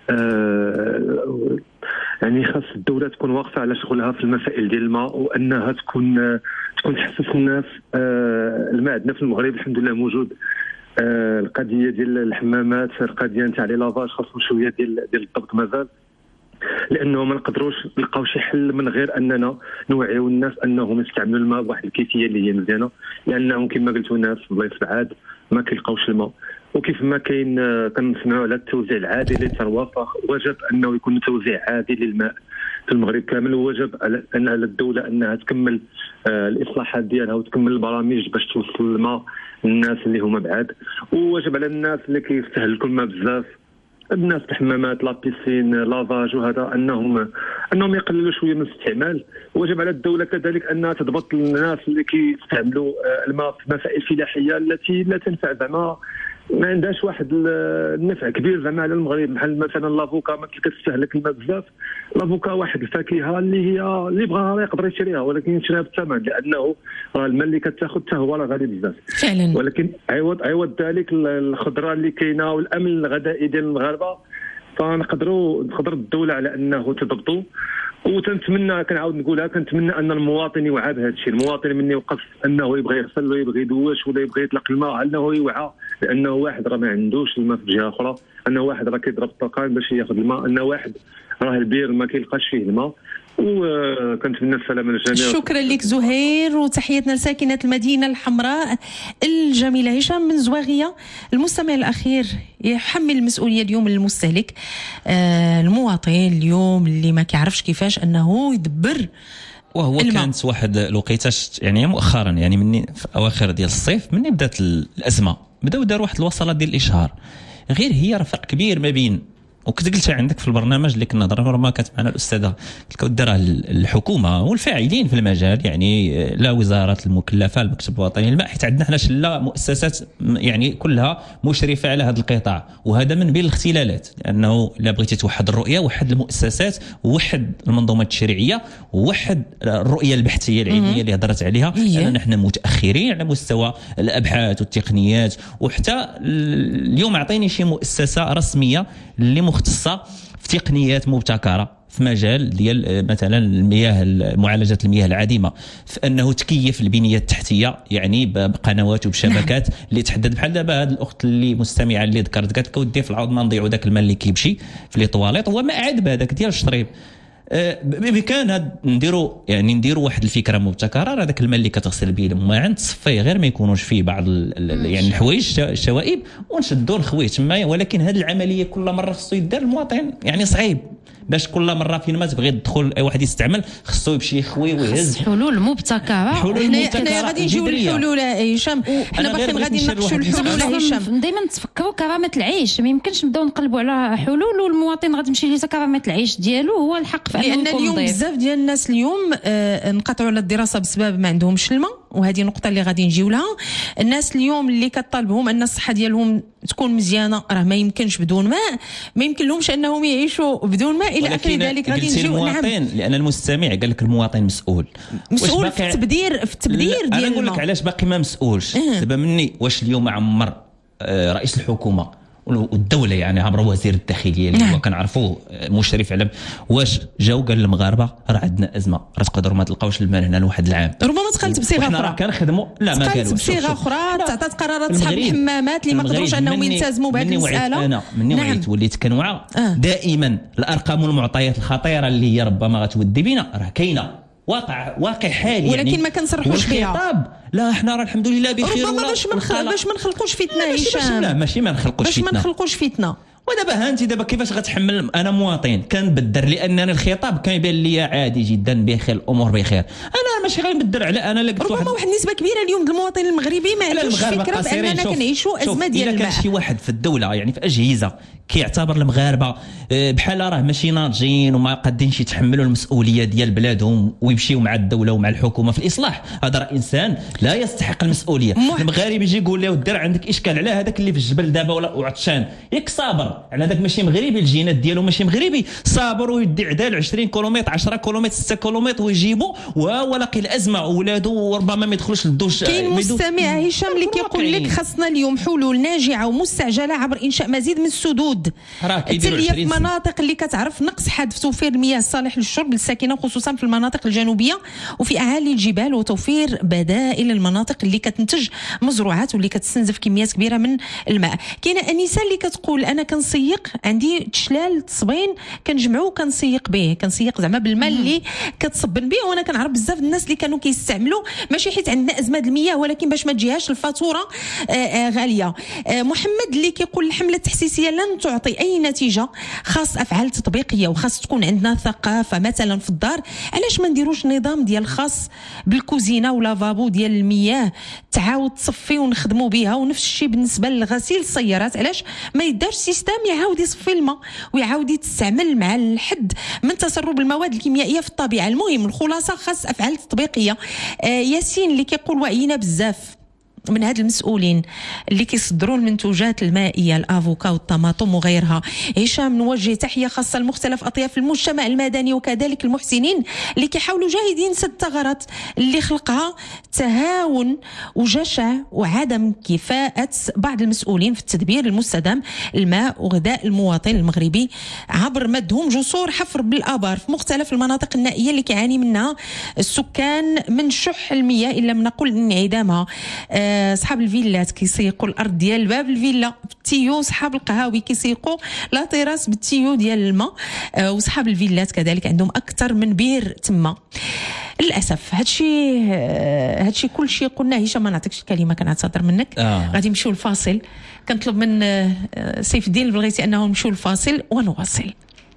يعني خاص الدوله تكون واقفه على شغلها في المسائل ديال الماء، وانها تكون تكون تحسس الناس. الماء عندنا في المغرب الحمد لله موجود. القضيه ديال الحمامات، القضيه نتاع لي لافاج خاصهم شويه ديال ديال الضبط مازال، لانه ما نقدروش نلقاو شي حل من غير اننا نوعيو الناس انهم يستعملوا الماء بواحد الكيفيه اللي هي مزيانه، لانهم كما قلتوا الناس في بلايص بعاد ما كيلقاوش الماء. وكيف ما كاين كنسمعوا على التوزيع العادل للثروه، فوجب انه يكون توزيع عادل للماء في المغرب كامل. ووجب على ان على الدوله انها تكمل الاصلاحات ديالها وتكمل البرامج باش توصل الماء للناس اللي هما بعاد. ووجب على الناس اللي كيستهلكوا الماء بزاف، الناس الحمامات لابيسين لافاج وهذا، انهم انهم يقللوا شويه من الاستعمال. وجب على الدوله كذلك انها تضبط الناس اللي كيستعملوا الماء في مسائل فلاحيه التي لا تنفع زعما ما عندهاش واحد النفع كبير زعما على المغرب. بحال مثلا لافوكا ما كتستهلك الماء بزاف. لافوكا واحد الفاكهه اللي هي اللي بغاها يقدر يشريها، ولكن يشريها بالثمن، لانه راه الماء اللي كتاخذ حتى هو راه غالي بزاف فعلا. ولكن عوض عوض ذلك الخضره اللي كاينه والامن الغذائي ديال المغاربه فنقدروا نقدر الدوله على انه تضبطوا. وتنتمنى كنعاود نقولها كنتمنى ان المواطن يوعى بهذا الشيء، المواطن من يوقف انه يبغي يغسل ولا يبغي يدوش ولا يبغي يطلق الماء انه يوعى، لانه واحد راه ما عندوش الماء في جهه اخرى، انه واحد راه كيضرب الطاقم باش ياخذ الماء، انه واحد راه البير ما كيلقاش فيه الماء. وكنتمنى السلامه للجميع. شكرا لك زهير، وتحياتنا لساكنه المدينه الحمراء الجميله. هشام من زواغيه، المستمع الاخير يحمل المسؤوليه اليوم للمستهلك، آه المواطن اليوم اللي ما كيعرفش كيفاش انه يدبر. وهو الماء. كانت واحد الوقيته يعني مؤخرا، يعني من في اواخر ديال الصيف من بدات الازمه بداو داروا واحد الوصلات ديال الاشهار، غير هي رفق كبير ما بين، وكنت قلتها عندك في البرنامج اللي كنا ضروري ما كانت معنا الاستاذه دارها الحكومه والفاعلين في المجال، يعني لا وزاره المكلفه المكتب الوطني للماء، حيت عندنا حنا شله مؤسسات يعني كلها مشرفه على هذا القطاع، وهذا من بين الاختلالات، لانه الا بغيتي توحد الرؤيه وحد المؤسسات وحد المنظومه التشريعيه وحد الرؤيه البحثيه العلميه اللي هضرت عليها، لان نحن متاخرين على مستوى الابحاث والتقنيات. وحتى اليوم اعطيني شي مؤسسه رسميه اللي مختصه في تقنيات مبتكره في مجال ديال مثلا المياه معالجه المياه العادمه، في انه تكيف البنيه التحتيه يعني بقنوات وبشبكات نعم. اللي تحدد بحال دابا هذه الاخت اللي مستمعه اللي ذكرت قالت لك ودي في العوض ما نضيعوا ذاك الماء اللي كيمشي في لي طواليط، هو ما عاد بهذاك ديال الشطريب. بامكان نديروا يعني نديروا واحد الفكره مبتكره، هذاك الماء اللي كتغسل به الماعن تصفيه غير ما يكونوش فيه بعض يعني الحوايج الشوائب ونشدوا نخويه تما، ولكن هذه العمليه كل مره خصو يدار المواطن، يعني صعيب باش كل مره فين ما تبغي تدخل اي واحد يستعمل خصو يمشي يخوي ويهز. حلول مبتكره، حنا غادي نجيو للحلول هشام، حنا باقيين غادي نناقشوا الحلول هشام. دائما تفكروا كرامه العيش، ما يمكنش نبداو نقلبوا على حلول والمواطن غادي تمشي ليه كرامه العيش ديالو هو الحق في انه لان اليوم بزاف ديال الناس اليوم آه انقطعوا على الدراسه بسبب ما عندهمش الماء، وهذه نقطه اللي غادي نجيو لها. الناس اليوم اللي كطالبهم ان الصحه ديالهم تكون مزيانه راه ما يمكنش بدون ماء، ما يمكن لهمش انهم يعيشوا بدون ماء الى اخر ذلك. غادي نجيو نعم، لان المستمع قال لك المواطن مسؤول مسؤول في التبذير في التبذير ديال انا نقول لك علاش باقي ما مسؤولش دابا مني. واش اليوم عمر رئيس الحكومه والدوله يعني عبر وزير الداخليه اللي هو كنعرفوه مشرف على، واش جاو قال للمغاربه راه عندنا ازمه راه تقدروا ما تلقاوش المال هنا لواحد العام، ربما تقالت بصيغه اخرى، راه كنخدموا لا ما قالوش بصيغه اخرى، تعطات قرارات اصحاب الحمامات اللي ما قدروش انهم يلتزموا بهذه المساله. انا مني نعم. وعيت وليت كنوعى آه. دائما الارقام والمعطيات الخطيره اللي هي ربما غتودي بينا راه كاينه، واقع واقع حالي، ولكن يعني ما كنصرحوش بها. لا احنا راه الحمد لله بخير، ربما باش ما نخل... باش ما نخلقوش فتنه هشام، لا ماشي ما نخلقوش فتنه، باش ما نخلقوش فتنه. ودابا ها انت دابا كيفاش غتحمل؟ انا مواطن كنبدر لانني الخطاب كيبان لي عادي جدا بخير الامور بخير، انا ماشي غنبدر على انا اللي قلت ربما واحد النسبه كبيره اليوم المواطن المغربي ما عندوش فكره باننا كنعيشوا ازمه ديال الماء. الا كان شي واحد في الدوله يعني في اجهزه كيعتبر المغاربه بحال راه ماشي ناضجين وما قادينش يتحملوا المسؤوليه ديال بلادهم ويمشيوا مع الدوله ومع الحكومه في الاصلاح، هذا راه انسان لا يستحق المسؤوليه. المغاربي يجي يقول له دير عندك اشكال على هذاك اللي في الجبل دابا ولا وعطشان، ياك صابر على هذاك ماشي مغربي، الجينات ديالو ماشي مغربي، صابر ويدي عدال عشرين كيلومتر عشرة كيلومتر ستة كيلومتر ويجيبوا وهو لاقي الازمه وولاده وربما ما يدخلوش للدوش. كاين مستمع هشام اللي كيقول لك خاصنا اليوم حلول ناجعه ومستعجله عبر انشاء مزيد من السدود التليه في مناطق اللي كتعرف نقص حاد في توفير المياه الصالح للشرب للساكنه خصوصا في المناطق الجنوبيه وفي اعالي الجبال، وتوفير بدائل المناطق اللي كتنتج مزروعات واللي كتستنزف كميات كبيره من الماء. كاينه انسه اللي كتقول انا كنسيق عندي تشلال تصبين كنجمعو كنسيق به، كنسيق زعما بالماء اللي كتصبن به، وانا كنعرف بزاف الناس اللي كانوا كيستعملوا ماشي حيت عندنا ازمه المياه ولكن باش ما تجيهاش الفاتوره غاليه. محمد اللي كيقول الحمله التحسيسيه لن تعطي اي نتيجه، خاص افعال تطبيقيه وخاص تكون عندنا ثقافه مثلا في الدار. علاش ما نديروش نظام ديال خاص بالكوزينه ولافابو ديال المياه تعاود تصفي ونخدموا بها، ونفس الشيء بالنسبه لغسيل السيارات، علاش ما يدارش سيستم يعاود يصفي الماء ويعاود يتستعمل مع الحد من تسرب المواد الكيميائيه في الطبيعه. المهم الخلاصه خاص افعال تطبيقيه. آه ياسين اللي كيقول وعينا بزاف من هاد المسؤولين اللي كيصدروا المنتوجات المائيه الافوكا والطماطم وغيرها. هشام نوجه تحيه خاصه لمختلف اطياف المجتمع المدني وكذلك المحسنين اللي كيحاولوا جاهدين سد ثغرات اللي خلقها تهاون وجشع وعدم كفاءه بعض المسؤولين في التدبير المستدام الماء وغذاء المواطن المغربي عبر مدهم جسور حفر بالابار في مختلف المناطق النائيه اللي كيعاني منها السكان من شح المياه الا من نقول انعدامها. اصحاب الفيلات كيسيقوا الارض ديال باب الفيلا بالتيو، صحاب القهاوي كيسيقوا لا تيراس بالتيو ديال الماء، وصحاب الفيلات كذلك عندهم اكثر من بير تما. للاسف هادشي هادشي كل شيء قلنا. هشام ما نعطيكش الكلمه كنعتذر منك. آه. غادي نمشيو الفاصل. كنطلب من سيف الدين بغيتي انه نمشيو الفاصل ونواصل.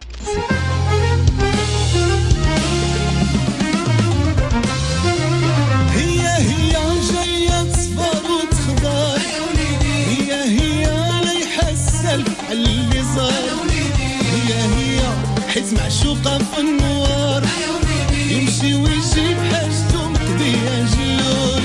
هي هي جايه تصفر وتخضر، هي هي لا يحسن اللي صار، هي هي حيت معشوقه في النوار، يمشي ويجيب حاجته مقضيه جلول.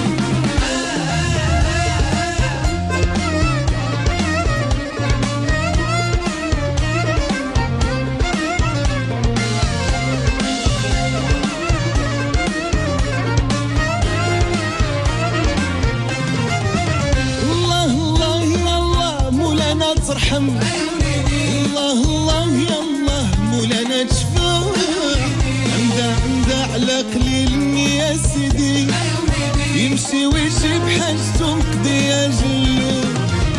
ترحم الله الله يا الله مولانا تشفى، عندها عندها على قليل يا سيدي، يمشي ويجيب حاجته مقضيه جلول.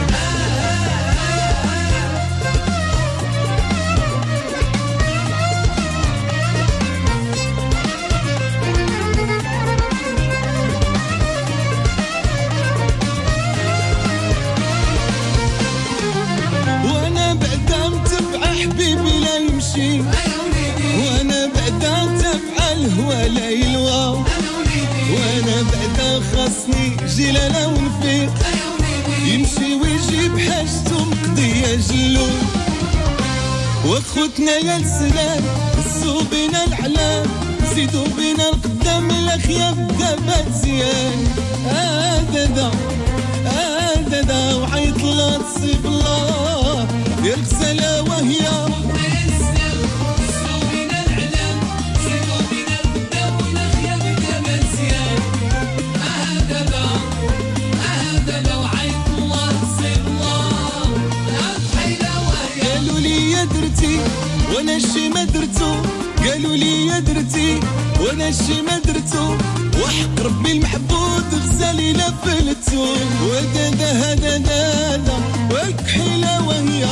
حبيبي لا يمشي وانا بعدا تبع الهوى لا يلوى، وانا بعدا خاصني جلاله ونفيق، يمشي ويجيب حاجته مقضيه جلول. وخوتنا يا السلام نسو بينا العلام، زيدو بينا القدام الاخياب دابا مزيان. هذا دا هذا دا وعيط الله تصيب الله يا الغزاله وهي وانا شي ما درتو، قالوا لي يا درتي وانا شي ما درتو، وحق ربي المحبوب غزالي لا فلتو. ودادا هذا دادا والكحيله وهي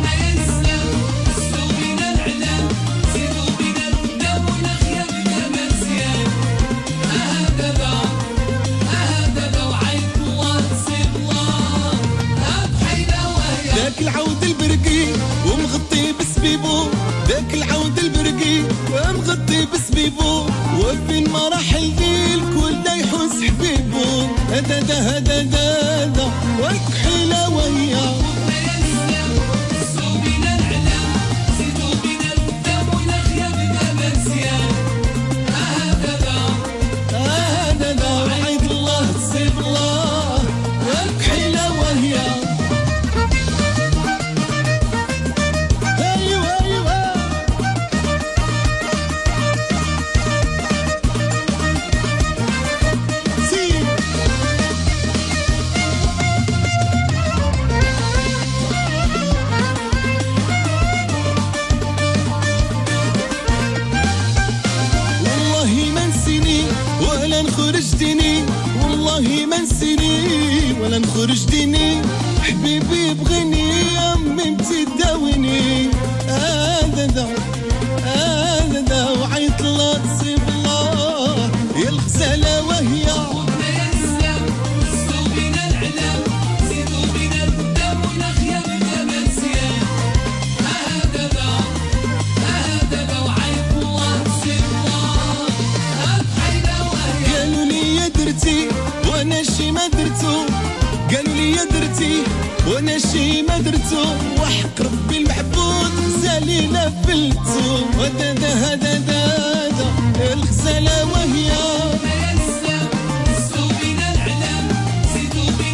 ذاك العود البرقي ومغطي بسبيبو، ذاك العود البرقي ومغطي بسبيبو، وفين ما راح الجيل الكل دا يحوس حبيبو. هذا دا هذا دا دا والكحيله وهي هذا دا وعيد الله تصيب الله والكحيله وهي. نخرج ديني والله ما نسيني ولا نخرج ديني، حبيبي بغيني يا امي انتي داويني. هذا دا هذا دا وعيط الله تصيب الله يا الغزاله وهي وانا شي ما درتو، قالوا لي يا درتي وانا شي ما درتو، وحق ربي المحبوب غزالي لا فلتو. ودادا هذا دادا الغزاله وهي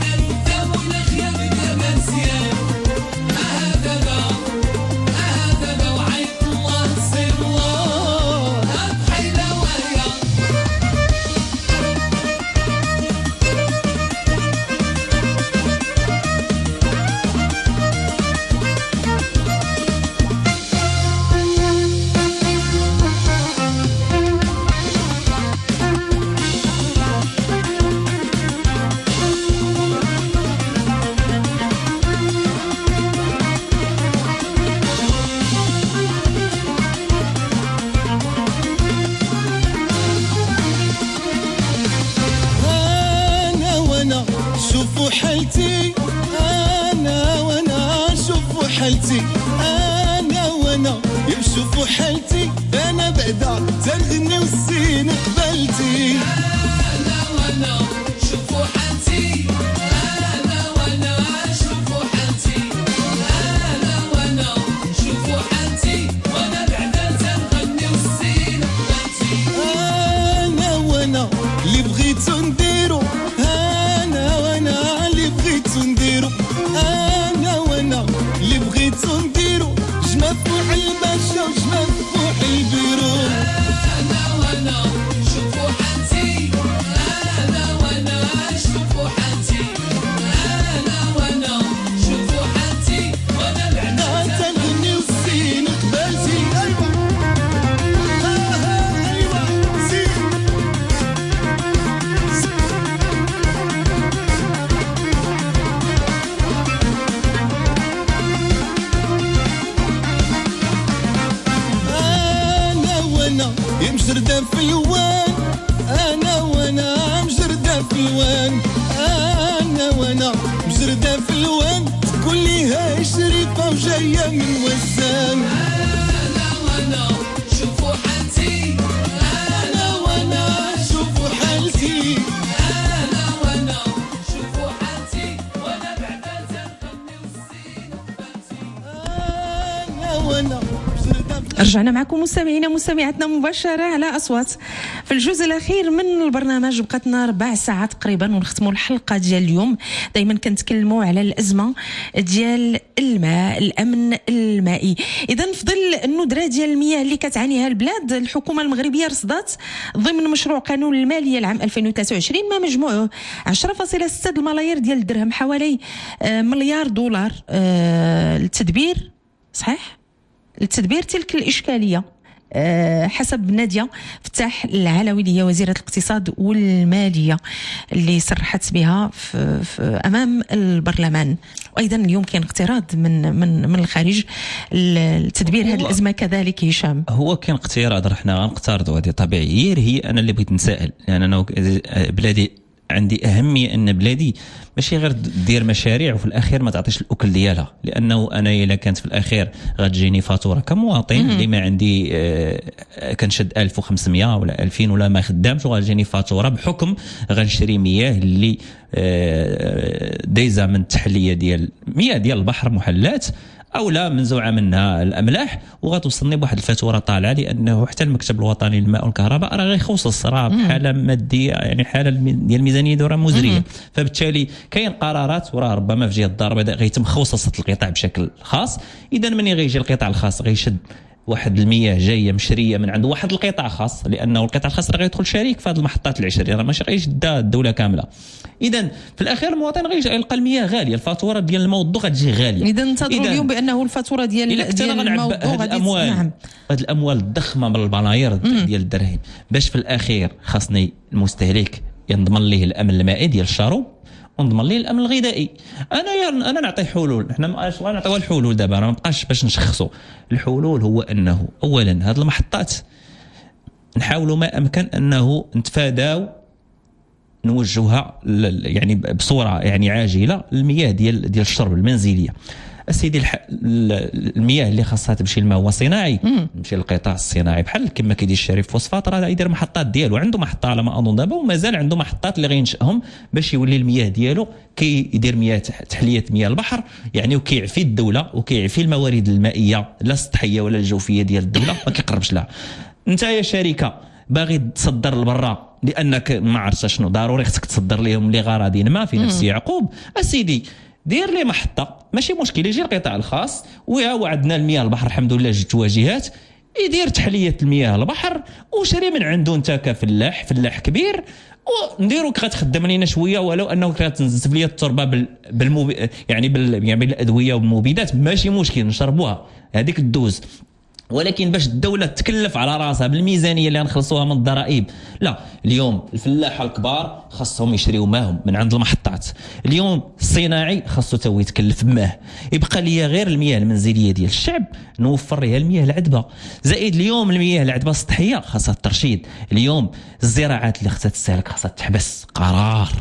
شوفوا حالتي انا بعدا تنغني والسين قبلتي انا وانا شوفوا حالتي انا وانا شوفوا حالتي انا وانا شوفوا حالتي وانا بعدا تنغني والسين قبلتي انا وانا اللي بغيتو نديرو انا وانا اللي بغيتو نديرو انا وانا اللي بغيتو نديرو جمع فوح الباشا وجمع فوح البيرو انا وانا شوفوا حالتي انا وانا شوفوا حالتي انا وانا شوفوا حالتي وانا بعدا تنغني والسين قبلتي ايوا ايوا سين انا وانا يا مجردة في الوان انا وانا مجردة في الوان انا وانا مجردة في الوان تقول لي هاي شريفة وجاية من وسام انا وانا شوفوا حالتي انا وانا شوفوا حالتي انا وانا شوفوا حالتي وانا بعدا تنغني والسين قبلتي انا وانا رجعنا معكم مستمعينا مستمعاتنا مباشرة على أصوات في الجزء الأخير من البرنامج. بقاتنا ربع ساعات تقريبا ونختموا الحلقة ديال اليوم. دايما كنتكلموا على الأزمة ديال الماء، الأمن المائي. إذا في ظل الندرة ديال المياه اللي كتعانيها البلاد، الحكومة المغربية رصدت ضمن مشروع قانون المالية العام ألفين وثلاثة وعشرين ما مجموعه عشرة فاصلة ستة الملايير ديال الدرهم، حوالي مليار دولار للتدبير صحيح لتدبير تلك الإشكالية حسب نادية فتاح العلوي اللي هي وزيرة الاقتصاد والمالية اللي صرحت بها في, في أمام البرلمان. وأيضا اليوم كان اقتراض من من من الخارج لتدبير هذه الأزمة كذلك. هشام هو كان اقتراض رحنا غنقترضوا، هذه طبيعي. هي أنا اللي بغيت نسائل لأن أنا بلادي عندي أهمية أن بلادي ماشي غير دير مشاريع وفي الأخير ما تعطيش الأكل ديالها، لأنه أنا إلا كانت في الأخير غتجيني فاتورة كمواطن اللي ما عندي آه كنشد ألف وخمسمية ولا ألفين ولا ما خدامش وغتجيني فاتورة بحكم غنشري مياه اللي آه دايزة من التحلية ديال مياه ديال البحر محلات او لا منزوعه منها الاملاح وغتوصلني بواحد الفاتوره طالعه، لانه حتى المكتب الوطني للماء والكهرباء راه غيخصص راه بحاله ماديه يعني حاله ديال الميزانيه دوره مزريه. فبالتالي كاين قرارات وراه ربما في جهه الدار البيضاء غيتم خوصصه القطاع بشكل خاص. اذا مني غيجي القطاع الخاص غيشد واحد المياه جايه مشريه من عند واحد القطاع خاص، لانه القطاع الخاص راه غيدخل شريك في هذه المحطات العشريه، راه ماشي غيشد الدوله كامله. اذا في الاخير المواطن غيلقى المياه غاليه، الفاتوره ديال الموضوع غتجي غاليه. اذا انتظروا اليوم بانه الفاتوره ديال ديال الموضوع غادي الاموال نعم. هذه الاموال الضخمه من الملايير ديال الدراهم باش في الاخير خاصني المستهلك ينضمن ليه الامن المائي ديال الشرب ونضمن ليه الامن الغذائي. انا انا نعطي حلول، احنا ما نعطيو الحلول دابا ما بقاش باش نشخصوا. الحلول هو انه اولا هذه المحطات نحاولوا ما امكن انه نتفاداو نوجهها يعني بصوره يعني عاجله المياه ديال ديال الشرب المنزليه. السيدي المياه اللي خاصها تمشي الماء هو صناعي تمشي للقطاع الصناعي بحال كما كيدير الشريف فوسفات راه يدير محطات ديالو، عنده محطه على ما اظن دابا ومازال عنده محطات اللي غينشئهم باش يولي المياه ديالو كيدير مياه تحليه مياه البحر يعني وكيعفي الدوله وكيعفي الموارد المائيه لا السطحيه ولا الجوفيه ديال الدوله ما كيقربش لها. انت يا شركه باغي تصدر لبرا لانك ما عرفتش شنو ضروري خصك تصدر لهم لغراض ما في نفس يعقوب السيدي دير لي محطه ماشي مشكل، يجي القطاع الخاص وعندنا المياه البحر الحمد لله جت واجهات يدير تحليه المياه البحر وشري من عنده انت كفلاح فلاح كبير ونديروك غتخدم لينا شويه ولو انه كتنزف لي التربه بالموب يعني بال يعني بالادويه والمبيدات ماشي مشكل نشربوها هذيك الدوز. ولكن باش الدولة تكلف على راسها بالميزانية اللي غنخلصوها من الضرائب لا. اليوم الفلاحة الكبار خاصهم يشريوا ماهم من عند المحطات، اليوم الصناعي خاصو تو يتكلف بماه، يبقى ليا غير المياه المنزلية ديال الشعب نوفر ليها المياه العذبة. زائد اليوم المياه العذبة السطحية خاصها الترشيد، اليوم الزراعات اللي خاصها تستهلك خاصها تحبس قرار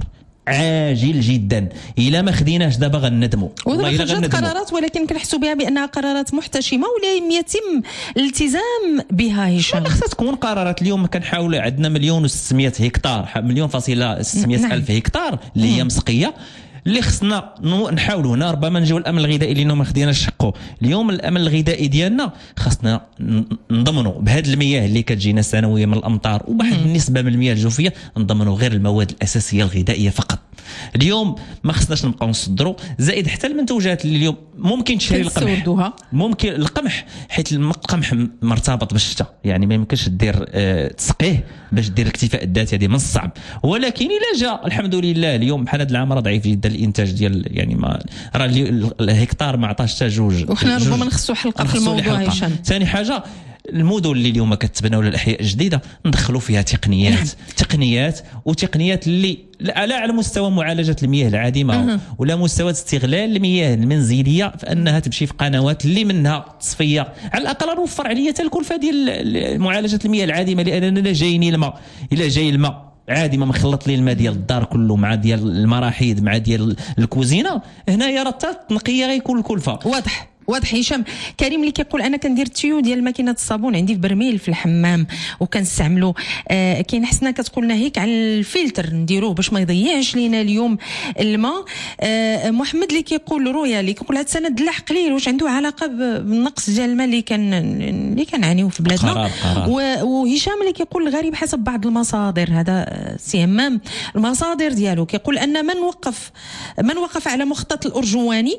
عاجل جدا. الا ما خديناش دابا غندموا والله الا غندموا قرارات، ولكن كنحسوا بها بانها قرارات محتشمه ولا يتم الالتزام بها. هشام خاصها تكون قرارات. اليوم كنحاولوا عندنا مليون وستمائة هكتار، مليون فاصله ستمائة الف هكتار اللي هي مسقيه، اللي خصنا نحاولوا هنا ربما نجيو الامن الغذائي اللي ما خديناش حقه. اليوم الامن الغذائي ديالنا خصنا نضمنوا بهذه المياه اللي كتجينا سنويا من الامطار وواحد النسبه من المياه الجوفيه، نضمنوا غير المواد الاساسيه الغذائيه فقط. اليوم ما خصناش نبقاو نصدروا، زائد حتى المنتوجات اللي اليوم ممكن تشري القمح، ممكن القمح حيت القمح مرتبط بالشتاء، يعني ما يمكنش دير اه تسقيه باش دير الاكتفاء الذاتي، هذه من الصعب. ولكن الا جاء الحمد لله اليوم بحال هذا العام راه ضعيف جدا الانتاج ديال، يعني ما راه الهكتار ما عطاش حتى جوج، وحنا ربما نخصوا حلقه في الموضوع. هشام ثاني حاجه المدن اللي اليوم كتبنى ولا الاحياء الجديده ندخلوا فيها تقنيات تقنيات وتقنيات اللي لا على مستوى معالجه المياه العادمه ولا مستوى استغلال المياه المنزليه، فانها تمشي في قنوات اللي منها تصفيه. على الاقل نوفر عليا حتى الكلفه ديال معالجه المياه العادمه، لاننا جايني الماء الا جاي الماء عادي ما مخلط لي الماء ديال الدار كله مع ديال المراحيض مع ديال الكوزينه، هنايا راه حتى التنقيه غيكون الكلفه. واضح واضح. هشام كريم اللي كيقول انا كندير تيو ديال ماكينه الصابون عندي في برميل في الحمام وكنستعملو. آه كاين حسنه كتقول لنا هيك على الفلتر نديروه باش ما يضيعش لينا اليوم الماء. آه محمد اللي كيقول رويا اللي كيقول هاد السنه الدلاح قليل، واش عنده علاقه بالنقص ديال الماء اللي كان اللي كنعانيو في بلادنا؟ قرار قرار. وهشام اللي كيقول الغريب حسب بعض المصادر، هذا سي همام المصادر ديالو كيقول ان من وقف من وقف على مخطط الارجواني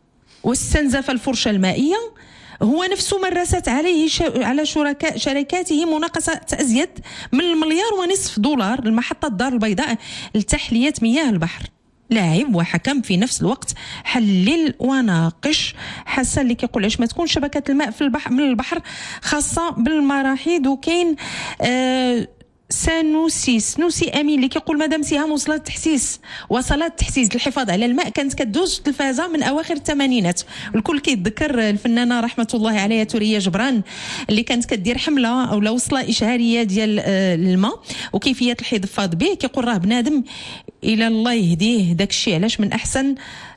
واستنزف الفرشة المائية هو نفسه مارست عليه على شركاء شركاته مناقصة أزيد من المليار ونصف دولار لمحطة دار البيضاء لتحلية مياه البحر. لاعب وحكم في نفس الوقت، حلل وناقش. حسن اللي كيقول علاش ما تكون شبكة الماء في البحر من البحر خاصة بالمراحيض. وكاين آه سانوسي سنوسي امين اللي كيقول مدام سهام وصلت التحسيس وصلت التحسيس للحفاظ على الماء كانت كدوز التلفازه من اواخر الثمانينات. الكل كيتذكر الفنانه رحمه الله عليها توريه جبران اللي كانت كدير حمله او وصله اشهاريه ديال الماء وكيفيه الحفاظ به. كيقول راه بنادم الى الله يهديه داك الشيء علاش من احسن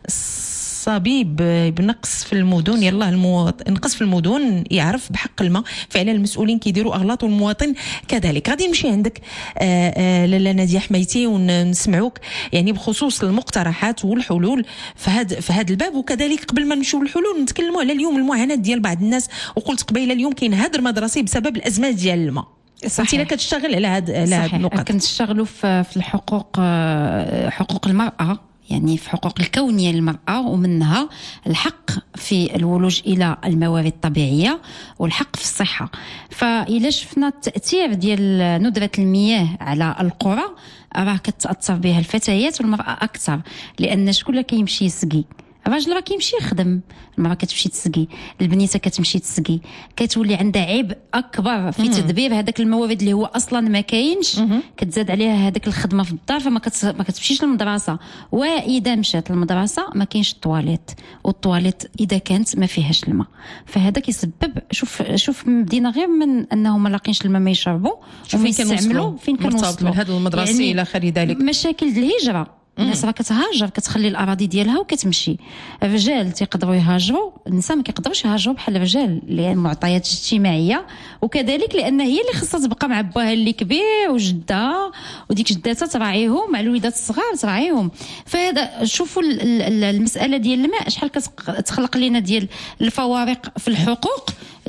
صبيب بنقص في المدن. يلا المواطن نقص في المدن يعرف بحق الماء، فعلا المسؤولين كيديروا اغلاط والمواطن كذلك. غادي نمشي عندك لاله ناديه حميتي ونسمعوك يعني بخصوص المقترحات والحلول في هذا في هذا الباب. وكذلك قبل ما نمشيو للحلول نتكلموا على اليوم المعاناه ديال بعض الناس. وقلت قبيله اليوم كاين هدر مدرسي بسبب الازمات ديال الماء. انت لا كتشتغل على هاد على هاد النقط. كنشتغلوا في الحقوق حقوق المراه، يعني في حقوق الكونية للمرأة، ومنها الحق في الولوج إلى الموارد الطبيعية والحق في الصحة. فإلا شفنا التأثير ديال ندرة المياه على القرى راه كتأثر بها الفتيات والمرأة أكثر، لأن شكون اللي كيمشي يسقي؟ الراجل راه كيمشي يخدم، المراه كتمشي تسقي، البنيته كتمشي تسقي، كتولي عندها عيب اكبر في تدبير هذاك الموارد اللي هو اصلا ما كاينش. كتزاد عليها هذاك الخدمه في الدار فما كت... ما كتمشيش للمدرسه، واذا مشات للمدرسه ما كاينش الطواليت، والطواليت اذا كانت ما فيهاش الماء فهذا كيسبب. شوف شوف بدينا غير من انهم ما لاقينش الماء ما يشربوا وما يستعملوا فين كنوصلوا من هذا المدرسي يعني الى خير ذلك. مشاكل الهجره، الناس راه كتهاجر كتخلي الاراضي ديالها وكتمشي. الرجال تيقدروا يهاجروا، النساء ما كيقدروش يهاجروا بحال الرجال لان معطيات اجتماعيه، وكذلك لان هي اللي خصها تبقى مع باها اللي كبير وجدها وديك جداتها تراعيهم مع الوليدات الصغار تراعيهم. فهذا شوفوا المساله ديال الماء شحال كتخلق لنا ديال الفوارق في الحقوق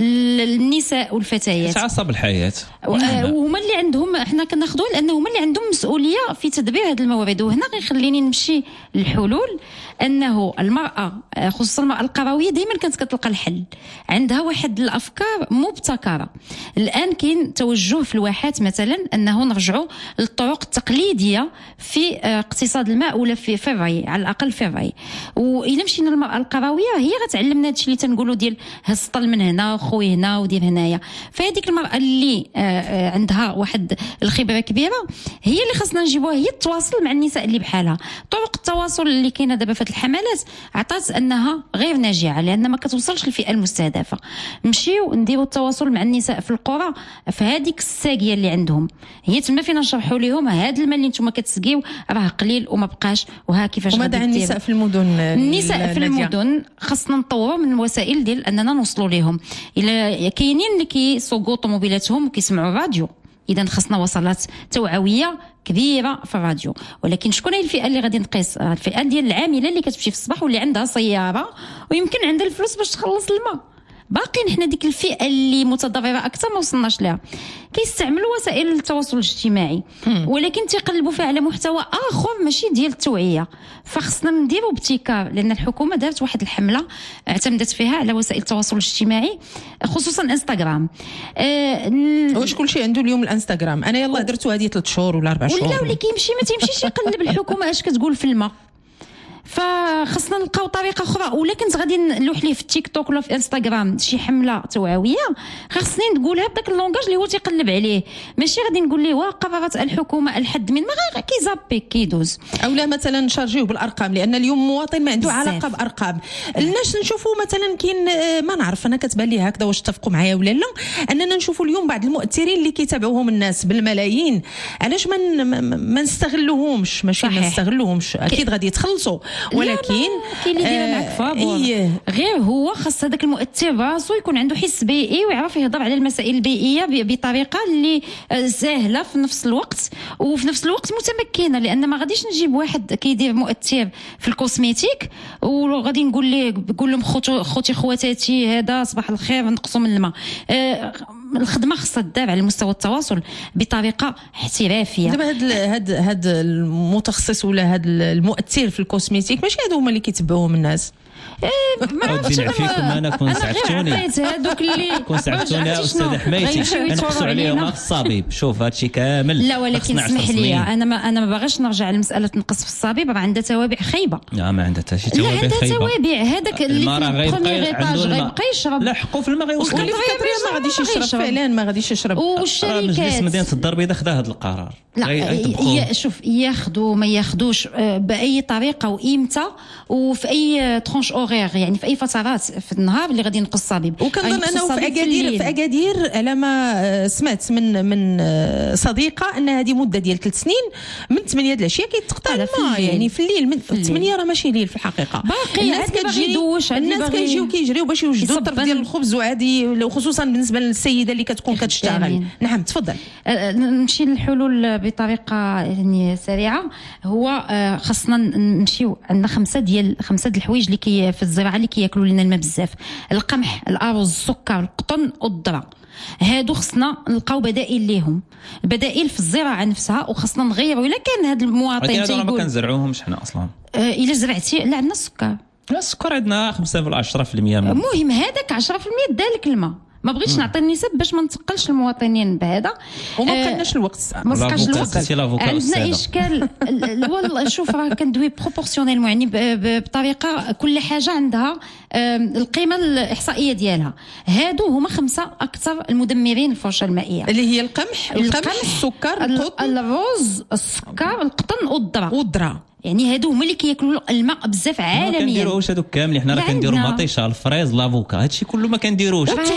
النساء والفتيات. تعصب الحياه وهما اللي عندهم، احنا كناخذوه لانه هما اللي عندهم مسؤوليه في تدبير هذه الموارد. وهنا غيخليني نمشي للحلول، انه المراه خصوصا المراه القرويه دائما كانت كتلقى الحل، عندها واحد الافكار مبتكره. الان كاين توجه في الواحات مثلا انه نرجعوا للطرق التقليديه في اقتصاد الماء ولا في في الري، على الاقل في الري. واذا مشينا للمراه القرويه هي غتعلمنا هادشي اللي تنقولوا ديال هز السطل من هنا خوي هنا ودير هنايا. فهذيك المراه اللي عندها واحد الخبره كبيره هي اللي خاصنا نجيبوها، هي التواصل مع النساء اللي بحالها. طرق التواصل اللي كاينه دابا في هذه الحملات عطات انها غير ناجعه لان ما كتوصلش للفئه المستهدفه. نمشيو نديروا التواصل مع النساء في القرى في هذيك الساقيه اللي عندهم، هي تما فينا نشرحوا لهم هذا المال اللي نتوما كتسقيو راه قليل وما بقاش وها كيفاش غادي ديروا. وماذا عن النساء في المدن؟ النساء في المدن خاصنا نطوروا من الوسائل ديال اننا نوصلوا لهم. الا كاينين اللي كيسوقوا طوموبيلاتهم وكيسمعوا الراديو، اذا خاصنا وصلات توعويه كبيره في الراديو. ولكن شكون هي الفئه اللي غادي نقيس؟ الفئه ديال العامله اللي كتمشي في الصباح واللي عندها سياره ويمكن عندها الفلوس باش تخلص الماء. باقيين حنا ديك الفئه اللي متضرره اكثر ما وصلناش لها. كيستعملوا وسائل التواصل الاجتماعي ولكن تيقلبوا فيها على محتوى اخر ماشي ديال التوعيه. فخصنا نديروا ابتكار لان الحكومه دارت واحد الحمله اعتمدت فيها على وسائل التواصل الاجتماعي خصوصا انستغرام. أه واش كلشي عنده اليوم الانستغرام؟ انا يلاه درتو هذه ثلاث شهور ولا اربع شهور. ولا اللي كيمشي ما تيمشيش يقلب الحكومه اش كتقول في الماء. فخصنا نلقاو طريقه اخرى. ولا كنت غادي نلوح ليه في التيك توك ولا في انستغرام شي حمله توعويه خاصني نقولها بداك اللونغاج اللي هو تيقلب عليه، ماشي غادي نقول ليه وقررت الحكومه الحد من ما غير كيزابي كيدوز. اولا مثلا نشارجيو بالارقام لان اليوم المواطن ما عنده علاقه بارقام. الناس نشوفوا مثلا كاين ما نعرف انا كتبان لي هكذا واش تتفقوا معايا ولا لا، اننا نشوفوا اليوم بعض المؤثرين اللي كيتابعوهم الناس بالملايين. علاش ما ما نستغلوهمش؟ ماشي ما نستغلوهمش، اكيد غادي يتخلصوا ولكن كاين اللي دايره معك فابور. إيه. غير هو خاص هذاك المؤثر راسو يكون عنده حس بيئي ويعرف يهضر على المسائل البيئيه بطريقه اللي سهله في نفس الوقت وفي نفس الوقت متمكنه. لان ما غاديش نجيب واحد كيدير مؤثر في الكوسميتيك وغادي نقول ليه نقول لهم خوتي خوتي خواتاتي هذا صباح الخير نقصوا من الماء. آه الخدمه خاصها تدار على مستوى التواصل بطريقه احترافيه. دابا هاد هاد هاد المتخصص ولا هاد المؤثر في الكوسميتيك ماشي هادو هما اللي كيتبعوهم الناس. ما عرفتش فيكم انا كون سعفتوني هذوك اللي كون سعفتوني يا استاذ حمايتي نقصوا عليهم الصبيب. شوف هادشي كامل. لا ولكن اسمح لي انا ما انا ما باغاش نرجع لمساله نقص في الصبيب، راه عندها توابع خيبه. لا ما عندها حتى شي توابع خيبه. لا عندها توابع. هذاك اللي غيبقى يشرب لا حقوا في الماء غيوصل واللي ما غاديش يشرب فعلا ما غاديش يشرب. والشركات مجلس مدينه الدار البيضاء خدا هذا القرار. لا شوف ياخذوا ما ياخذوش باي طريقه وامتى وفي اي ترونش اورير، يعني في اي فترات في النهار اللي غادي ينقص الصبيب. وكنظن انه في اكادير في اكادير على ما سمعت من من صديقه ان هذه مده ديال ثلاث سنين من ثمانية د العشيه كيتقطع الماء، يعني في الليل من ثمانية راه ماشي ليل في الحقيقه. باقي الناس كتجي الناس كيجيو كيجريو باش يوجدوا الطرف ديال الخبز وعادي، خصوصا بالنسبه للسيده اللي كتكون كتشتغل. نعم تفضل. نمشي للحلول بطريقه يعني سريعه. هو خاصنا نمشيو عندنا خمسه ديال خمسه د الحوايج اللي كي في الزراعه اللي كياكلوا لنا الماء بزاف: القمح، الارز، السكر، القطن والذره. هادو خصنا نلقاو بدائل ليهم، البدائل في الزراعه نفسها. وخصنا نغيروا الا كان هذا المواطن تيقول ما كنزرعوهمش حنا اصلا. آه الا زرعتي لا عندنا السكر. لا السكر عندنا خمسة ولا عشرة بالمئة. المهم هذاك عشرة بالمئة دالك الماء. ما بغيتش نعطي النسب باش ما نتقلش المواطنين بهذا وما بقيناش آه الوقت. ما بقاش الوقت. عندنا اشكال. والله شوف راه كندوي بروبورسيونيل، يعني بطريقه كل حاجه عندها القيمه الاحصائيه ديالها. هادو هما خمسه اكثر المدمرين الفرشه المائيه اللي هي القمح، القمح، السكر، القطن، الرز، السكر، القطن والذره. والذره يعني هادو هما اللي كياكلوا الماء بزاف عالميا. ما كنديروش هادوك كاملين، حنا راه كنديروا المطيشه، الفريز، لافوكا، هادشي كله ما كنديروش. هادشي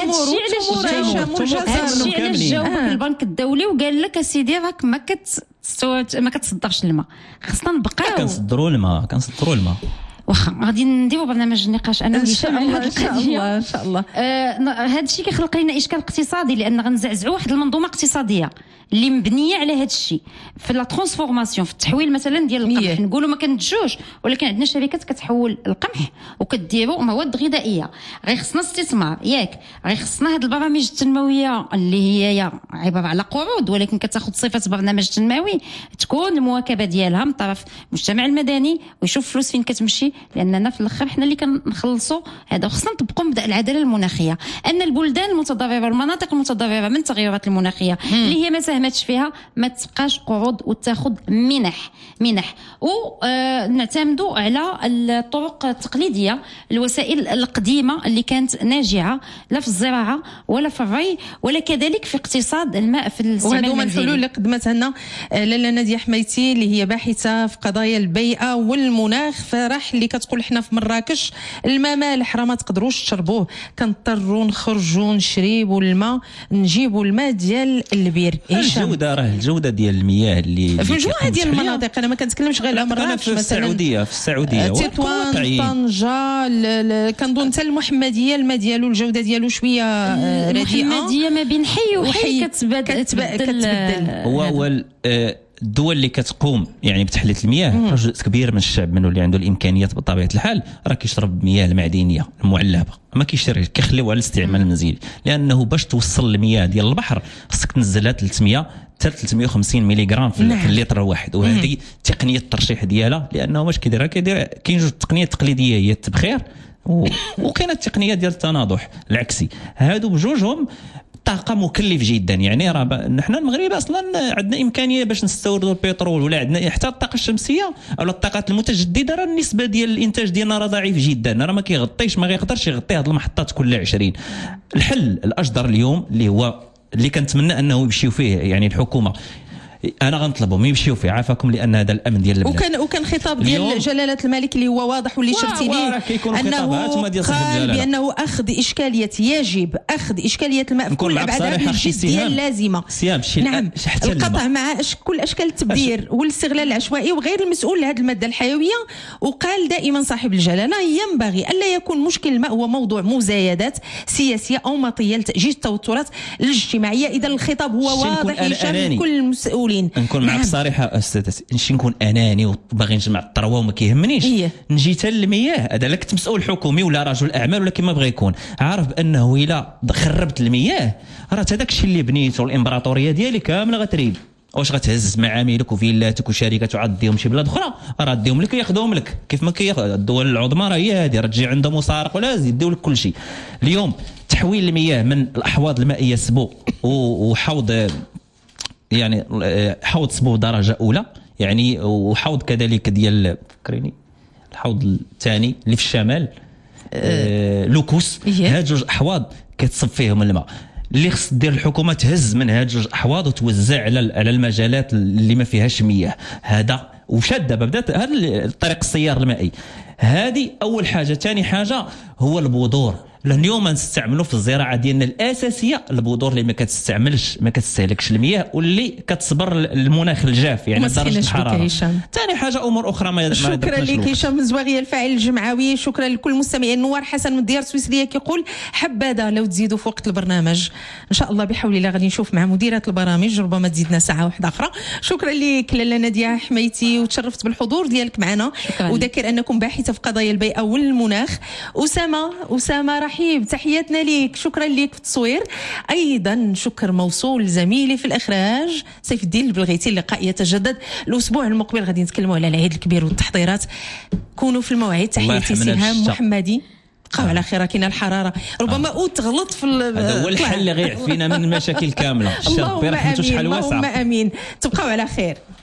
علاش علاش جاوبك البنك الدولي وقال لك اسيدي راك ما كت ما كتصدرش الماء. خصنا نبقاو كنصدروا الماء كنصدروا الماء واخا غادي نديروا برنامج نقاش انا وهشام على هذه القضيه ان شاء الله. هذا الشيء كيخلق لنا اشكال اقتصادي لان غنزعزعوا واحد المنظومه اقتصاديه اللي مبنيه على هذا الشيء في لا ترانسفورماسيون، في التحويل مثلا ديال القمح. نقولوا ما كنتجوش ولكن عندنا شركات كتحول القمح وكديروا مواد غذائيه. غير خصنا استثمار ياك، غير خصنا هذه البرامج التنمويه اللي هي عباره على قروض ولكن كتاخذ صفه برنامج تنموي، تكون المواكبه ديالها من طرف المجتمع المدني ويشوف فلوس فين كتمشي لاننا في الاخر حنا اللي كنخلصوا هذا. خصنا نطبقوا مبدا العداله المناخيه، ان البلدان المتضرره المناطق المتضرره من التغيرات المناخيه مم. اللي هي ما ساهمتش فيها ما تبقاش قعود وتاخذ منح منح ونعتمدوا على الطرق التقليديه، الوسائل القديمه اللي كانت ناجعه لا في الزراعه ولا في الري ولا كذلك في اقتصاد الماء في الاستعمال المنزلي. وهذو الحلول اللي قدمتها لنا لاله ناديه حميتي اللي هي باحثه في قضايا البيئه والمناخ. فرح اللي كتقول حنا في مراكش الماء مالح راه ما تقدروش تشربوه، كنضطروا نخرجوا نشريبوا الماء نجيبوا الماء ديال البير. الجوده راه الجوده ديال المياه اللي في مجموعه ديال المناطق، انا ما كنتكلمش غير على مراكش، مثلا في السعوديه في السعوديه تطوان طنجه كنظن حتى المحمديه الماء ديالو الجوده ديالو شويه رديئه. المحمديه ما بين حي وحي كتبدل كتبدل. هو هو الدول اللي كتقوم يعني بتحليه المياه جزء كبير من الشعب منه اللي عنده الامكانيات بطبيعه الحال راه كيشرب المياه المعدنيه المعلبه، ما كيشري كيخليوها للاستعمال المنزلي، لانه باش توصل المياه ديال البحر خصك تنزلها ثلاثمية حتى ثلاثمية وخمسين ملغ في, نعم. في اللتر الواحد. وهذه تقنيه الترشيح ديالها، لانه واش كيديرها كيدير كاين جوج تقنيات تقليديه هي التبخير وكاينه التقنيه ديال التناضح العكسي. هادو بجوجهم طاقه مكلف جدا. يعني راه نحن المغرب اصلا عندنا امكانيه باش نستوردوا البترول ولا عندنا حتى الطاقه الشمسيه او الطاقات المتجدده، راه النسبه ديال الانتاج ديالنا راه ضعيف جدا، راه ما كيغطيش ما غيقدرش يغطي هذه المحطات كل عشرين. الحل الاجدر اليوم اللي هو اللي كنتمنى انه يمشيو فيه يعني الحكومه، انا غنطلبهم يمشيو فيه عافاكم، لان هذا الامن ديال البلاد. وكان وكان خطاب ديال جلاله الملك اللي هو واضح واللي شرتي ليه انه قال بانه اخذ اشكاليه يجب اخذ اشكاليه الماء في كل ابعادها بالجديه اللازمه. نعم، القطع مع كل اشكال التبذير والاستغلال العشوائي وغير المسؤول لهذه الماده الحيويه. وقال دائما صاحب الجلاله ينبغي الا يكون مشكل الماء هو موضوع مزايدات سياسيه او مطيه لتاجيج التوترات الاجتماعيه. اذا الخطاب هو واضح يشمل كل المسؤولين. نكون معك صريحه استاذ، نمشي نكون اناني وباغي نجمع الثروه وما كيهمنيش إيه؟ نجي حتى للمياه، هذا لا كنت مسؤول حكومي ولا رجل اعمال ولا كما بغى يكون، عارف بانه الا خربت المياه راه هذاك الشيء اللي بنيته الامبراطوريه ديالي كامله غتريب. واش غتهز معاملك وفيلاتك وشركات وعديهم شي بلاد اخرى راه ديهم لك وياخذوهم لك كيف ما كياخذ الدول العظمى. راه هي هذه، راه تجي عندهم مسارق ولا يديو لك كل شيء. اليوم تحويل المياه من الاحواض المائيه سبو وحوض يعني حوض صبو درجه اولى يعني وحوض كذلك ديال فكريني الحوض الثاني اللي في الشمال أه لوكوس. هاد جوج احواض كتصب فيهم الماء اللي خص دير الحكومه تهز من هاد جوج احواض وتوزع على على المجالات اللي ما فيهاش مياه. هذا وشاد دابا بدات هذا الطريق السيار المائي. هذه اول حاجه. ثاني حاجه هو البذور. اليوم نستعملوا في الزراعه ديالنا الاساسيه البذور اللي ما كتستعملش ما كتستهلكش المياه واللي كتصبر المناخ الجاف يعني درجه الحراره. ثاني حاجه امور اخرى ما شكرا لك هشام الزواغي الفاعل الجمعوي. شكرا لكل المستمعين. نوار حسن من الديار السويسريه كيقول حبذا لو تزيدوا في وقت البرنامج ان شاء الله بحول الله غادي نشوف مع مديره البرامج ربما تزيدنا ساعه واحده اخرى. شكرا لك لاله ناديه حميتي وتشرفت بالحضور ديالك معنا. وذكر انكم باحثه في قضايا البيئه والمناخ. اسامه اسامه رحيب تحياتنا ليك. شكرا لك في التصوير. ايضا شكر موصول لزميلي في الاخراج سيف الدين البلغيتي. اللقاء يتجدد الاسبوع المقبل غادي نتكلموا على العيد الكبير والتحضيرات. كونوا في الموعد. تحياتي سهام محمدي. بقاو على خير. كاينه الحراره ربما آه. تغلط في هذا هو الحل اللي غيعفينا من المشاكل كامله. اللهم امين اللهم امين. تبقاو على خير.